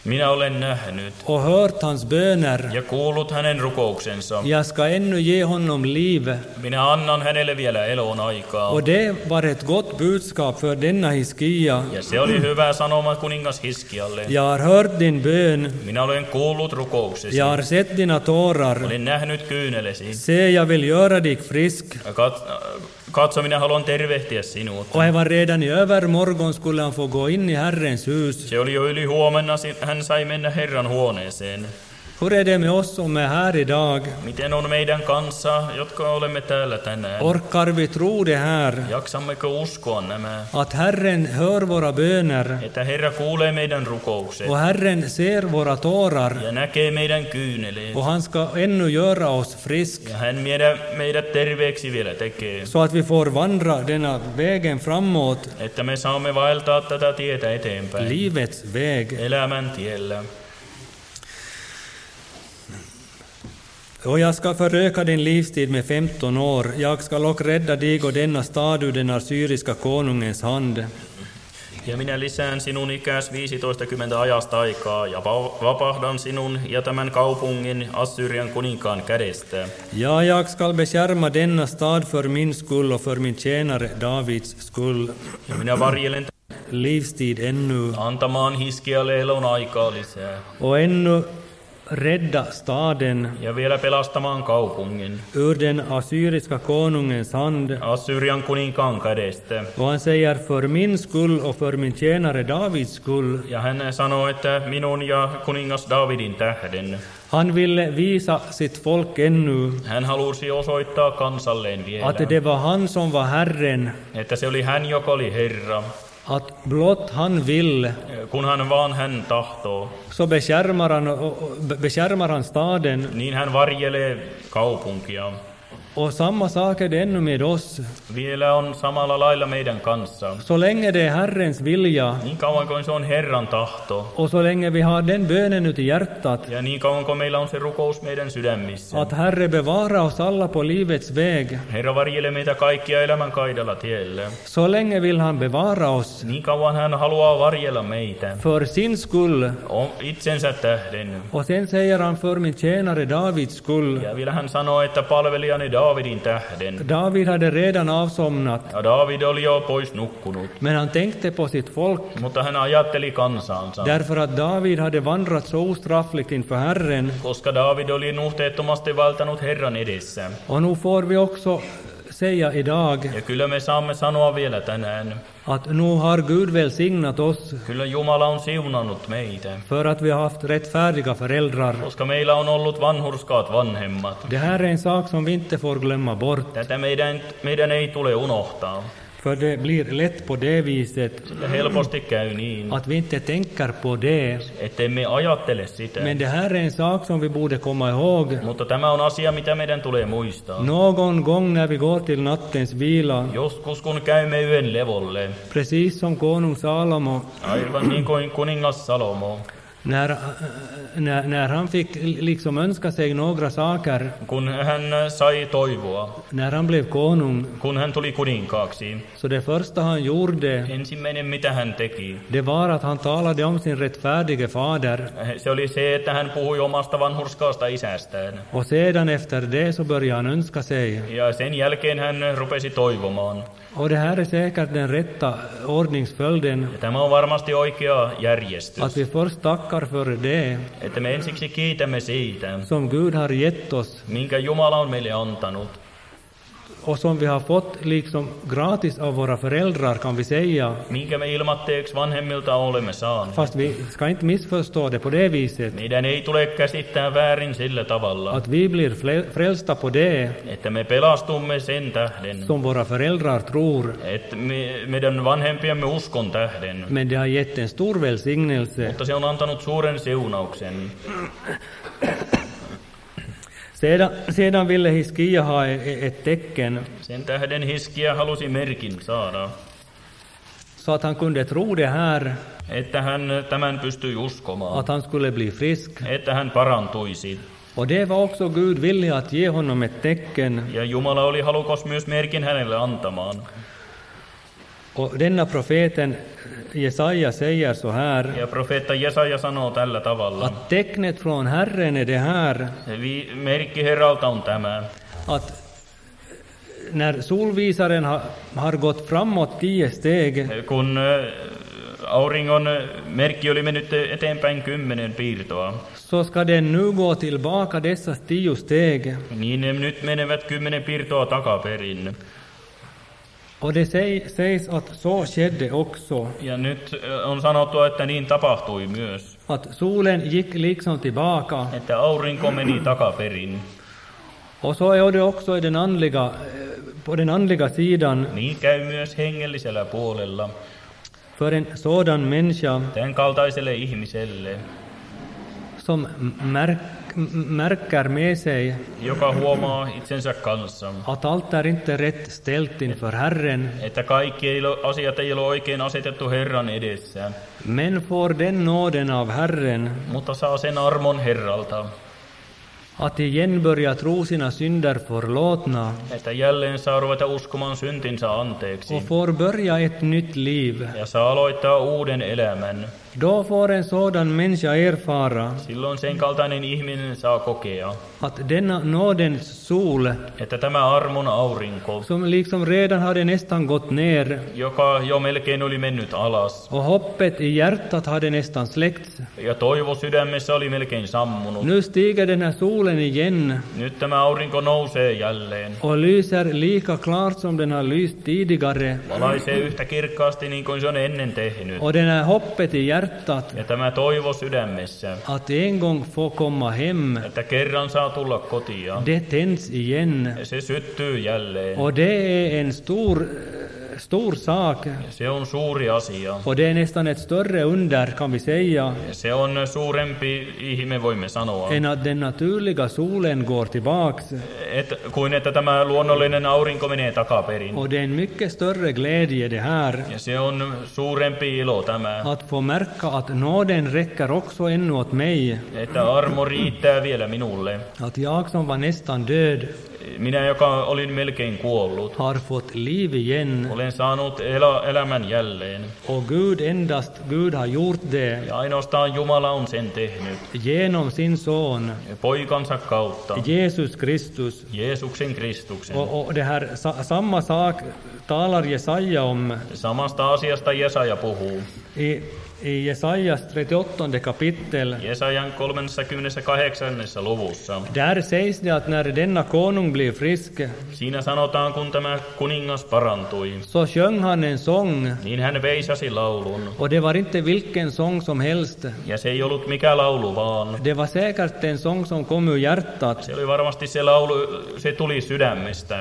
Minä olen nähnyt och hört hans böner. ja kuullut hänen rukouksensa. Jag ska ännu ge honom liv. Minä annan hänelle vielä elon aikaa. Och det var ett gott budskap för denna Hiskia. Ja se oli hyvä sanoma kuningas Hiskialle. Jag har hört din bön. Minä olen kuullut rukouksesi. Jag har sett dina tårar. Olen nähnyt kyynelesi. Se, jag vill göra dig frisk. Kat, katso, minä haluan tervehtiä sinut. Och även redan i övermorgon skulle han få gå in i Herrens hus. Se oli jo yli huomenna, hän sai mennä Herran huoneeseen. Hur är det med oss som är här idag? Miten on meidän kanssa, jotka olemme täällä tänään? Orkar vi tro det här? Jaksammeko uskoa nämä? Att Herren hör våra böner Että Herra kuulee meidän rukoukset och Herren ser våra tårar ja näkee meidän kyyneleet. och han ska ännu göra oss frisk Ja hän meidät, meidät terveeksi vielä tekee. så att vi får vandra denna vägen framåt, Että me saamme vaeltaa tätä tietä eteenpäin. livets väg. Elämän tiellä. Och jag ska föröka din livstid med femton år. Jag ska dock rädda dig och denna stad ur den assyriska konungens hand. Ja minä lisään sinun ikäs viisitoistakymmentä ajasta aikaa ja va- vapahdan sinun ja tämän kaupungin Assyrian kuninkaan kädestä. Ja, jag ska beskärma denna stad för min skull och för min tjänare Davids skull. Ja minä varjelen Livstid ännu. antamaan Hiskialle elon aikaa lisää. Och ännu rädda staden Ja vielä pelastamaan kaupungin ur den assyriska konungens hand. Assyrian kuninkaan kädestä. Och han säger för min skull och för min tjänare Davids skull. Ja hän sanoo, että minun ja kuningas Davidin tähden. Han ville visa sitt folk ännu Hän halusi osoittaa kansalleen vielä, att det var han som var Herren. että se oli hän, joka oli Herra. Att blott han vill Kunhan vaan hän tahtoo, så beskärmar han, beskärmar han staden. niin hän varjelee kaupunkia. Och samma sak är det ännu med oss. Vielä on samalla lailla meidän kanssa. Så länge det är Herrens vilja Niin kauan kuin se on Herran tahto, och så länge vi har den bönen ut i hjärtat, ja niin kauan kuin meillä on se rukous meidän sydämissä. att Herre bevara oss alla på livets väg, Herra varjelee meitä kaikkia elämän kaidalla tiellä. så länge vill han bevara oss Niin kauan hän haluaa varjella meitä, för sin skull. o- itsensä tähden. Och sen säger han för min tjänare Davids skull. Ja vielä hän sanoo, että palvelijani Davidin tähden. David hade redan avsomnat, Ja David oli jo pois nukkunut, men han tänkte på sitt folk, mutta hän ajatteli kansaansa. därför att David hade vandrat så ostraffligt inför Herren. Koska David oli nuhteettomasti valtanut Herran edessä. Och nu får vi också säga idag Ja kyllä me saamme sanoa vielä tänään, att nu har Gud välsignat oss kyllä Jumala on siunannut meitä, för att vi har haft rättfärdiga föräldrar. koska meillä on ollut vanhurskaat vanhemmat. Det här är en sak som vi inte får glömma bort, Tätä meidän, meidän ei tule unohtaa. för det blir lätt på det viset Sillä helposti käy niin, att vi inte tänker på det. ettemme ajattele sitä. Men det här är en sak som vi borde komma ihåg. Mutta tämä on asia, mitä meidän tulee muistaa. Någon gång när vi går till nattens vila, Joskus kun käymme yön levolle, precis som konung Salomo, aivan niin kuin kuningas Salomo, när, när, när han fick liksom önska sig några saker, kun hän sai toivoa, när han blev konung, kun hän tuli kuninkaaksi, så det första han gjorde, ensimmäinen mitä hän teki, det var att han talade om sin rättfärdige fader. se oli se, että hän puhui omasta vanhurskaasta isästään. Och sedan efter det så började han önska sig. Ja sen jälkeen hän rupesi toivomaan. Och det här är säkert den rätta ordningsföljden, Ja tämä on varmasti oikea järjestys, att vi först tackar för det että me ensiksi kiitämme siitä, som Gud har gett oss minkä Jumala on meille antanut. och som vi har fått liksom gratis av våra föräldrar, kan vi säga. Minkä me ilmatteeksi vanhemmilta olemme saaneet. Fast vi ska inte missförstå det på det viset, Meidän ei tule käsittää väärin sillä tavalla, att vi blir fle- frälsta på det että me pelastumme sen tähden, som våra föräldrar tror. että me, meidän vanhempiemme uskon tähden. Men det har gett en stor välsignelse. Mutta se on antanut suuren siunauksen. Sedan, sedan ville Hiskia ha ett tecken Sen tähden Hiskia halusi merkin saada, så att han kunde tro det här, että hän tämän pystyi uskomaan, att han skulle bli frisk. että hän parantuisi. Och det var också Gud villig att ge honom ett tecken. Ja Jumala oli halukas myös merkin hänelle antamaan. Och denna profeten Jesaja säger så här, Ja profeetta Jesaja sanoo tällä tavalla. att tecknet från Herren är det här, Vi, merkki Herralta on tämä. att när solvisaren har, har gått framåt tio steg, Kun äh, auringon merkki oli mennyt eteenpäin kymmenen piirtoa, så ska den nu gå tillbaka dessa tio steg. niin ne nyt menevät kymmenen piirtoa takaperin. Och det säg, sägs att så skedde också, Ja nyt äh, on sanottu, että niin tapahtui myös. att solen gick liksom tillbaka. Että aurinko meni takaperin. Och så är det också i den andliga, eh, på den andliga sidan. Niin käy myös hengellisellä puolella. För en sådan människa Tämän kaltaiselle ihmiselle, som märk, märker med sig joka huomaa itsensä kanssa, att allt är inte rätt ställt inför Herren, että kaikki ei ole, asiat ei ole oikein asetettu Herran edessä, men får den nåden av Herren mutta saa sen armon Herralta, att igen börja tro sina synder förlåtna että jälleen saa ruveta uskomaan syntinsä anteeksi och får börja ett nytt liv. ja saa aloittaa uuden elämän. Då får en sådan människa erfara Silloin sen kaltainen ihminen saa kokea, att denna nådens sol, että tämä armon aurinko, som liksom redan hade nästan gått ner joka jo melkein oli mennyt alas och hoppet i hjärtat hade nästan släckts, ja toivo sydämessä oli melkein sammunut, nu stiger den här solen igen nyt tämä aurinko nousee jälleen. och lyser lika klart som den har lyst tidigare, Valaisee yhtä kirkkaasti niin kuin se on ennen tehnyt. och den här hoppet i hjärtat Ja tämä toivo sydämessä, att en gång få komma hem, että kerran saa tulla kotia, det tänds igen. se syttyy jälleen. Och det är en stor, stor sak, Se on suuri asia. och det är nästan ett större under kan vi säga, Se on suurempi ihme, voimme sanoa, än att den naturliga solen går tillbaks. et, kuin että tämä luonnollinen aurinko menee takaperin. Och det är en mycket större glädje det här, Ja se on suurempi ilo tämä, att få märka att nåden räcker också ännu åt mig, että armo riittää vielä minulle. att jag som var nästan död Minä, joka olin melkein kuollut, har fått liv igen. olen saanut elä, elämän jälleen. Och Gud, endast Gud har gjort det Ja ainoastaan Jumala on sen tehnyt, genom sin son poikansa kautta, Jesus Kristus. Jeesuksen Kristuksen. Och, och det här, sa, samma sak talar Jesaja om Samasta asiasta Jesaja puhuu. i, i Jesajas trettioåttonde kapitel. Jesajan kolmaskymmeneskahdeksannessa luvussa. Där sägs det att när denna konung blir frisk, Siinä sanotaan, kun tämä kuningas parantui, så sjöng han en sång, niin hän veisasi laulun. och det var inte vilken sång som helst. Ja se ei ollut mikä laulu vaan. Det var säkert en sång som kom ur hjärtat. Se oli varmasti se laulu, se tuli sydämestä.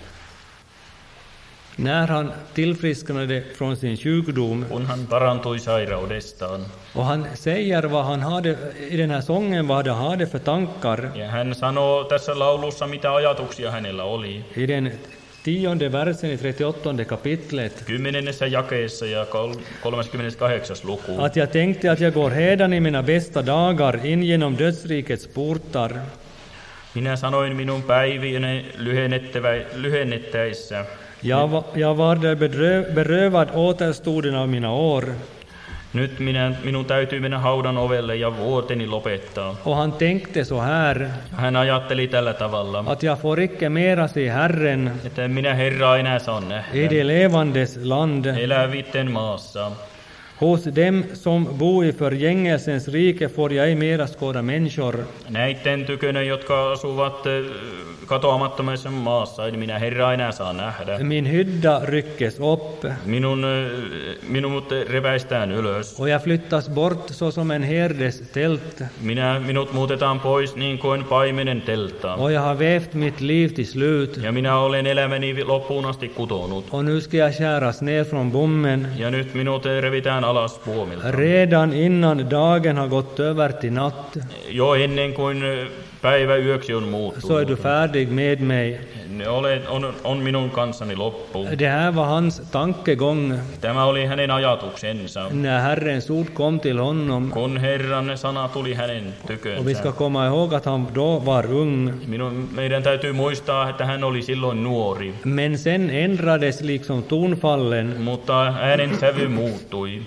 När han tillfrisknade från sin sjukdom. Kun hän parantui sairaudestaan. Och han säger vad han hade, i den här sången vad han hade för tankar. Ja hän sanoo tässä laulussa, mitä ajatuksia hänellä oli. I den tionde versen i trettioåttonde kapitlet. Kymmenennessä jakeessa ja kolmaskymmeneskahdeksas luku. Att jag tänkte att jag går hädan i mina bästa dagar in genom dödsrikets portar. Minä sanoin minun päivieni lyhennettäessä. Jag var, jag var där bedrö, berövad återstoden av mina år. Nyt minä, minun täytyy mennä haudan ovelle ja vuoteni lopettaa. Och han tänkte så här, Hän ajatteli tällä tavalla, att jag får icke mera se Herren että minä Herraa enää saan i nähdä det levandes land, elävitten maassa. hos dem som bor i förgängelsens rike får jag ej mera skåda människor. Näitten tykönä, jotka asuvat eh, katoamattomassa maassa, en minä Herraa enää saa nähdä. Min hydda ryckes upp, Minun, eh, minut reväistään ylös. och jag flyttas bort såsom en herdes tält, Minä, minut muutetaan pois niin kuin paimenen teltta. och jag har vävt mitt liv till slut, Ja minä olen elämäni loppuun asti kutonut. och nu ska jag skäras ner från bommen. Ja nyt minut revitään alas puomilta. Redan innan dagen har gått över till natt, Jo ennen kuin päivä yöksi on så är muuttunut, du färdig med mig. Ne ole, on, on minun kanssani loppu. Det här var hans tankegång Tämä oli hänen ajatuksensa. när Herrens ord kom till honom. Kun Herran sana tuli hänen Och vi tykönsä. ska komma ihåg att han då var ung. Minun, meidän täytyy muistaa, että hän oli silloin nuori, Men sen ändrades liksom tonfallen mutta äänen sävy muuttui.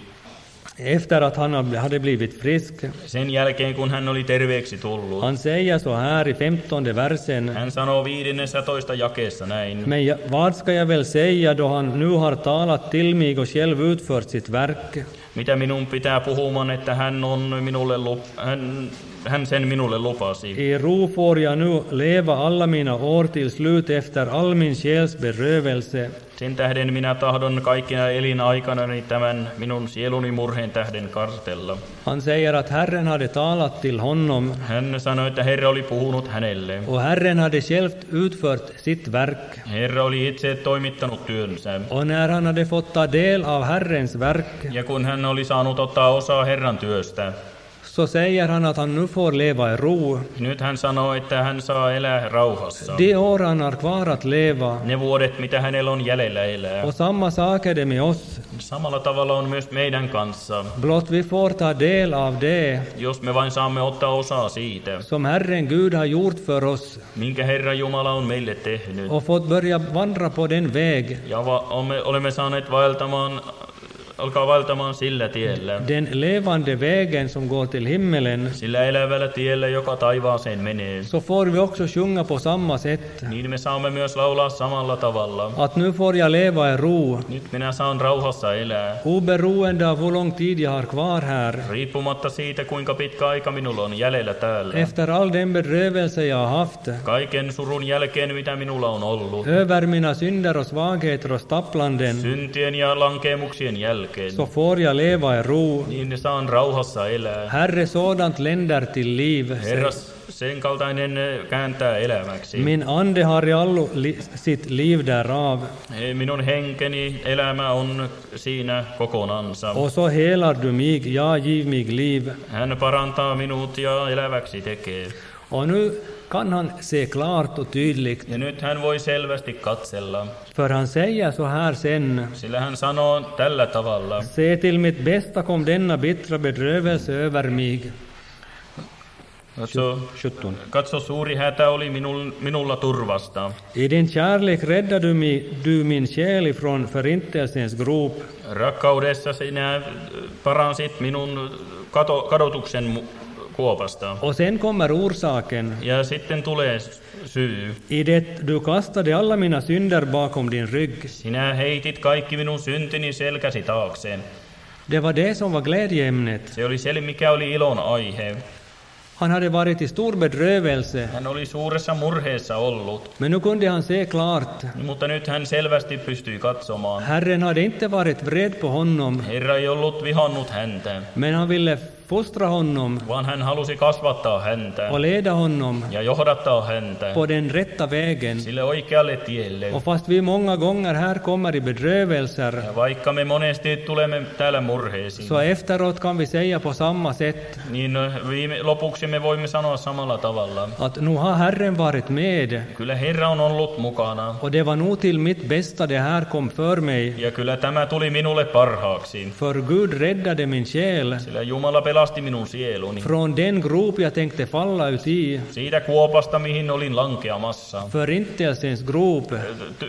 efter att han hade blivit frisk. Sen jälkeen, kun hän oli terveeksi tullut. Han säger så här i femtonde versen. Hän sanoo viidennessä jakeessa näin. Men jag, vad ska jag väl säga då han nu har talat till mig och själv utfört sitt verk? Mitä minun pitää puhumaan, että hän, on minulle, lup- hän, hän sen minulle lupasi. I ro får jag nu leva alla mina år till slut efter all min själs berövelse. Sen tähden minä tahdon kaikkina elinaikanani tämän minun sieluni murheen tähden kartella. Han säger att Herren hade talat till honom Hän sanoi, että Herra oli puhunut hänelle. och Herren hade självt utfört sitt verk. Herra oli itse toimittanut työnsä. Och när han hade fått ta del av Herrens verk Ja kun hän oli saanut ottaa osaa Herran työstä, så säger han att han nu får leva i ro. nyt hän sanoo, että hän saa elää rauhassa. De år han har kvar att leva. Ne vuodet, mitä hänellä on jäljellä elää. Och samma sak är det med oss. Samalla tavalla on myös meidän kanssa. Blott vi får ta del av det Jos me vain saamme ottaa osaa siitä, som Herren Gud har gjort för oss minkä Herra Jumala on meille tehnyt. och fått börja vandra på den väg, Ja va- olemme, olemme saaneet vaeltamaan, alkaa vaeltamaan sillä tiellä. den levande vägen som går till himmelen, Sillä elävällä tiellä, joka taivaaseen menee. så får vi också sjunga på samma sätt. Niin me saamme myös laulaa samalla tavalla. Att nu får jag leva i ro, Nyt minä saan rauhassa elää. oberoende av hur lång tid jag har kvar här. Riippumatta siitä, kuinka pitkä aika minulla on jäljellä täällä. Efter all den bedrövelse jag har haft, Kaiken surun jälkeen, mitä minulla on ollut. över mina synder och svagheter och stapplanden, Syntien ja lankemuksien jälkeen. så får jag leva i ro. Niin ne saan rauhassa elää. Herre, sådant länder till liv. Herra, sen kaltainen kääntää elämäksi. Min ande har i allo li, sitt liv därav. Minun henkeni elämä on siinä kokonansa. Och så helar du mig, ja, giv mig liv. Hän parantaa minut ja eläväksi tekee. Och nu kan han se klart och tydligt, Ja nyt hän voi selvästi katsella, för han säger så här sen. sillä hän sanoo tällä tavalla. Se till mitt bästa kom denna bittra bedrövelse över mig. Katso, sjutton. katso suuri hätä oli minul, minulla turvasta. I din kärlek räddade du, mig, du min själ ifrån förintelsens grop. Rakkaudessa sinä paransit minun kato, kadotuksen mu- kuopasta. Och sen kommer orsaken. Ja sitten tulee syy. I det du kastade alla mina synder bakom din rygg. Sinä heitit kaikki minun syntini selkäsi taakseen. Det var det som var glädjeämnet. Se oli se, mikä oli ilon aihe. Han hade varit i stor bedrövelse, Hän oli suuressa murheessa ollut, men nu kunde han se klart. mutta nyt hän selvästi pystyi katsomaan. Herren hade inte varit vred på honom, Herra ei ollut vihannut häntä, men han ville fostra honom vaan hän halusi kasvattaa häntä och leda honom ja johdattaa häntä på den rätta vägen. sille oikealle tielle. Och fast vi många gånger här kommer i bedrövelser, Ja vaikka me monesti tulemme täällä murheisiin, så efteråt kan vi säga på samma sätt niin viime, lopuksi me voimme sanoa samalla tavalla. att nu har Herren varit med, Kyllä Herra on ollut mukana, och det var nog till mitt bästa det här kom för mig, ja kyllä tämä tuli minulle parhaaksi, för Gud räddade min själ sillä Jumala pelasti minun sieluni från den grop jag tänkte falla ut i, siitä kuopasta, mihin olin lankeamassa. förintelsens grop. Ty-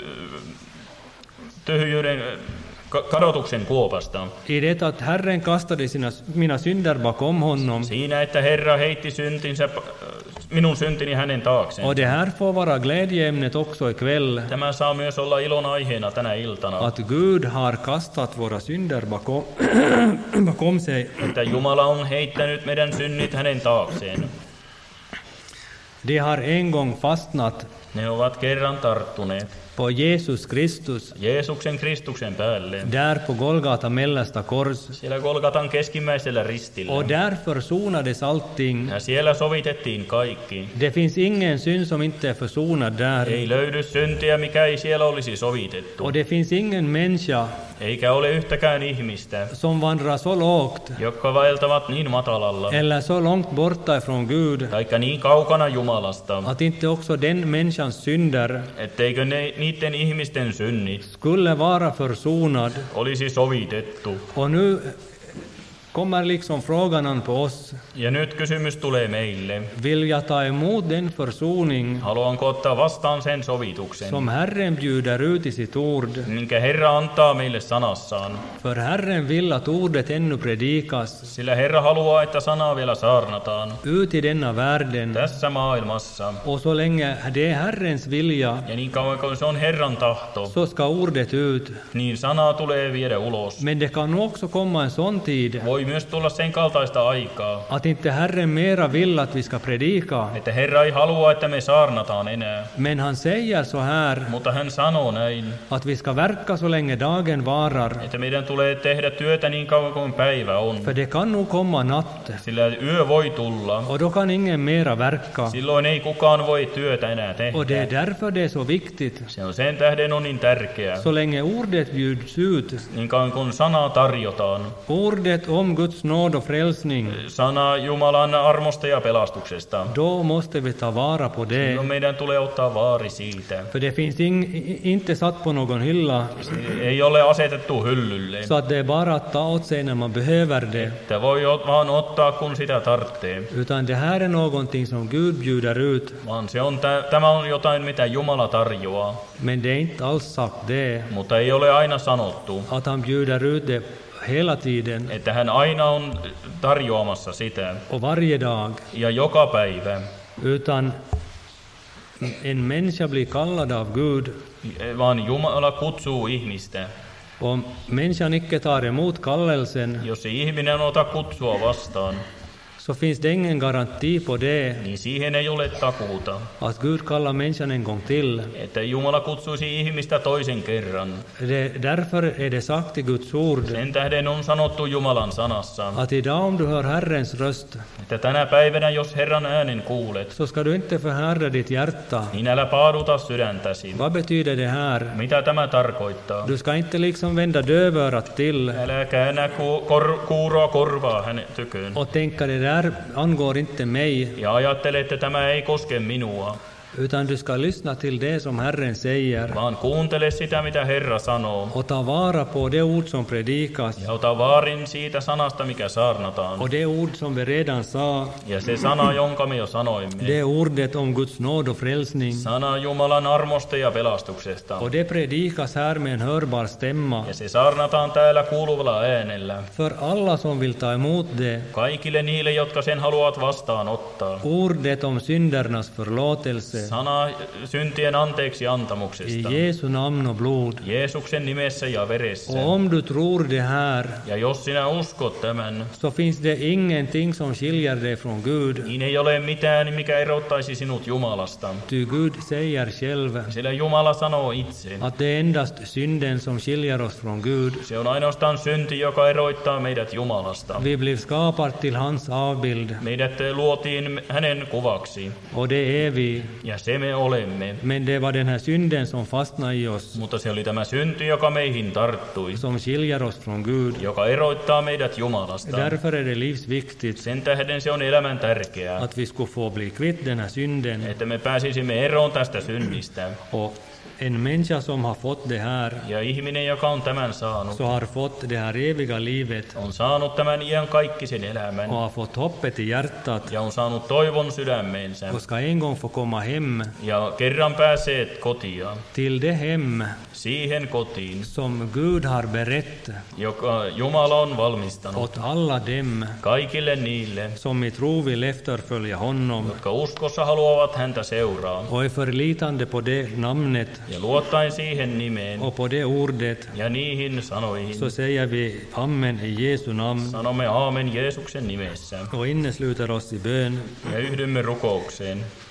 tyhjyyden, ka- kadotuksen kuopasta. I det att Herren kastade sina, mina synder bakom honom. Siinä, että Herra heitti syntinsä, minun syntini hänen taakseen. Och det här får vara glädjeämnet också ikväll. Tämä saa myös olla ilon aiheena tänä iltana, Att Gud har kastat våra synder bakom, bakom sig. että Jumala on heittänyt meidän synnit hänen taakseen. De har en gång fastnat. Ne ovat kerran tarttuneet. på Jesus Kristus, Jeesuksen Kristuksen päälle. där på Golgata mellersta kors. Siellä Golgatan keskimmäisellä ristillä. Och där försonades allting. Ja siellä sovitettiin kaikki. Det finns ingen synd som inte är försonad där. Ei löydy syntiä, mikä ei siellä olisi sovitettu. Och det finns ingen människa Eikä ole yhtäkään ihmistä, som vandrar så lågt jotka vaeltavat niin matalalla, eller så långt borta ifrån Gud taikka niin kaukana Jumalasta, att inte också den människans synder etteikö ne, niiden ihmisten synnit skulle vara försonad. olisi sovitettu. Och nu kommer liksom frågan an på oss. Ja nyt kysymys tulee meille. Vill jag ta emot den försoning Haluanko ottaa vastaan sen sovituksen, som Herren bjuder ut i sitt ord? minkä Herra antaa meille sanassaan? För Herren vill att ordet ännu predikas Sillä Herra haluaa, että sanaa vielä saarnataan ut i denna världen. tässä maailmassa. Och så länge det är Herrens vilja Ja niin kauan kuin se on Herran tahto, så ska ordet ut. niin sanaa tulee viedä ulos. Men det kan också komma en sån tid Voi myös tulla sen kaltaista aikaa, att inte Herren mera vill att vi ska predika. että Herra ei halua, että me saarnataan enää. Men han säger så här Mutta hän sanoo näin, att vi ska verka så länge dagen varar. että meidän tulee tehdä työtä niin kauan kuin päivä on. För det kan nog komma natt Sillä yö voi tulla. och då kan ingen mera verka. Silloin ei kukaan voi työtä enää Och det är tehdä. därför det är så viktigt. Se on sen tähden on niin tärkeää. Så länge ordet bjuds ut, Niin kauan kun sanaa tarjotaan, ordet om Guds nåd och frälsning, sana Jumalan armosta ja pelastuksesta, då måste vi ta vara på det. no meidän tulee ottaa vaari siitä. För det finns ing, inte satt på någon hylla Se ei ole asetettu hyllylle, så att det är bara att ta åt sig när man behöver det. että voi ot- vaan ottaa kun sitä tarvitsee. Utan det här är någonting som Gud bjuder ut. Vaan se on, tä- tämä on jotain, mitä Jumala tarjoaa, Men det är inte alls sagt det mutta ei ole aina sanottu, att han bjuder ut det hela tiden että hän aina on tarjoamassa sitä och varje dag. ja joka päivä, Utan en människa blir kallad av Gud. vaan Jumala kutsuu ihmistä. Om människan icke tar emot kallelsen Jos ei ihminen ota kutsua vastaan, så finns det ingen garanti på det niin siihen ei ole takuuta, att Gud kallar människan en gång till. että Jumala kutsuisi ihmistä toisen kerran. Det, därför är det sagt i Guds ord Sen tähden on sanottu Jumalan sanassa, att idag om du hör Herrens röst että tänä päivänä, jos Herran äänen kuulet, så ska du inte förhärda ditt hjärta. niin älä paaduta sydäntäsi. Vad betyder det här? Mitä tämä tarkoittaa? Du ska inte liksom vända dövörat till Älä käännä ku- kor- kuuroa korvaa hänen tyköön. och tänka det där angår inte mig, Ja ajattele, että tämä ei koske minua, utan du ska lyssna till det som Herren säger vaan kuuntele sitä, mitä Herra sanoo. och ta vara på det ord som predikas Ja ota vaarin siitä sanasta, mikä saarnataan. och det ord som vi redan sa, Ja se sana, jonka me jo sanoimme. det ordet om Guds nåd och frälsning. Sana Jumalan armosta ja pelastuksesta. Och det predikas här med en hörbar stämma Ja se saarnataan täällä kuuluvalla äänellä. för alla som vill ta emot det. Kaikille niille, jotka sen haluavat vastaanottaa. Ordet om syndernas förlåtelse Sana syntien anteeksi antamuksesta. i Jesu namn och blod. Jeesuksen nimessä ja veressä. Och om du tror det här Ja jos sinä uskot tämän, så finns det ingenting som skiljer dig från Gud. niin ei ole mitään, mikä erottaisi sinut Jumalasta. Ty Gud säger själv Sillä Jumala sanoo itse. att det är endast synden som skiljer oss från Gud. Se on ainoastaan synti, joka eroittaa meidät Jumalasta. Vi blev skapade till hans avbild Meidät luotiin hänen kuvaksi, och det är vi. ja se me olemme. Men det var den här synden som fastnade i oss, Mutta se oli tämä synti, joka meihin tarttui, som skiljer oss från Gud. joka eroittaa meidät Jumalasta. Därför är det livsviktigt Sen tähden se on elämän tärkeää, att vi skulle få bli kvitt den här synden. että me pääsisimme eroon tästä synnistä. Och en människa som har fått det här, Ja ihminen, joka on tämän saanut, så har fått det här eviga livet on saanut tämän iän kaikkisen elämän och har fått hoppet i hjärtat ja on saanut toivon sydämeensä. och ska en gång få komma hem Ja kerran pääsee kotia, till det hem siihen kotiin, som Gud har berett joka Jumala on valmistanut åt alla dem kaikille niille, som i tro vill efterfölja honom jotka uskossa haluavat häntä seuraa. och är förlitande på det namnet Ja luottaen siihen nimeen och på det ordet, ja niihin sanoihin så säger vi amen i Jesu namn sanomme aamen Jeesuksen nimessä och innesluter oss i bön. ja yhdymme rukoukseen.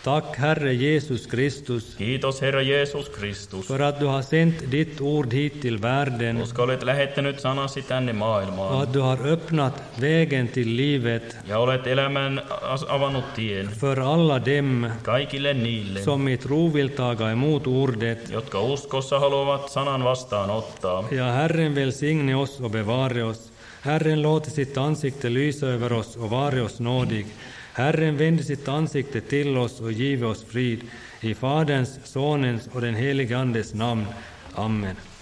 Tack Herre Jesus Kristus Kiitos Herra Jeesus Kristus, för att du har sänt ditt ord hit till världen koska olet lähettänyt sanasi tänne och maailmaan att du har öppnat vägen till livet ja olet elämän as- avannut tien för alla dem kaikille niille, som i tro vill taga emot ordet. jotka uskossa haluavat sanan vastaanottaa. Ja Herren välsigne oss och bevare oss. Herren låter sitt ansikte lysa över oss och vare oss nådig. Herren vände sitt ansikte till oss och give oss frid. I Faderns, Sonens och den helige Andes namn. Amen.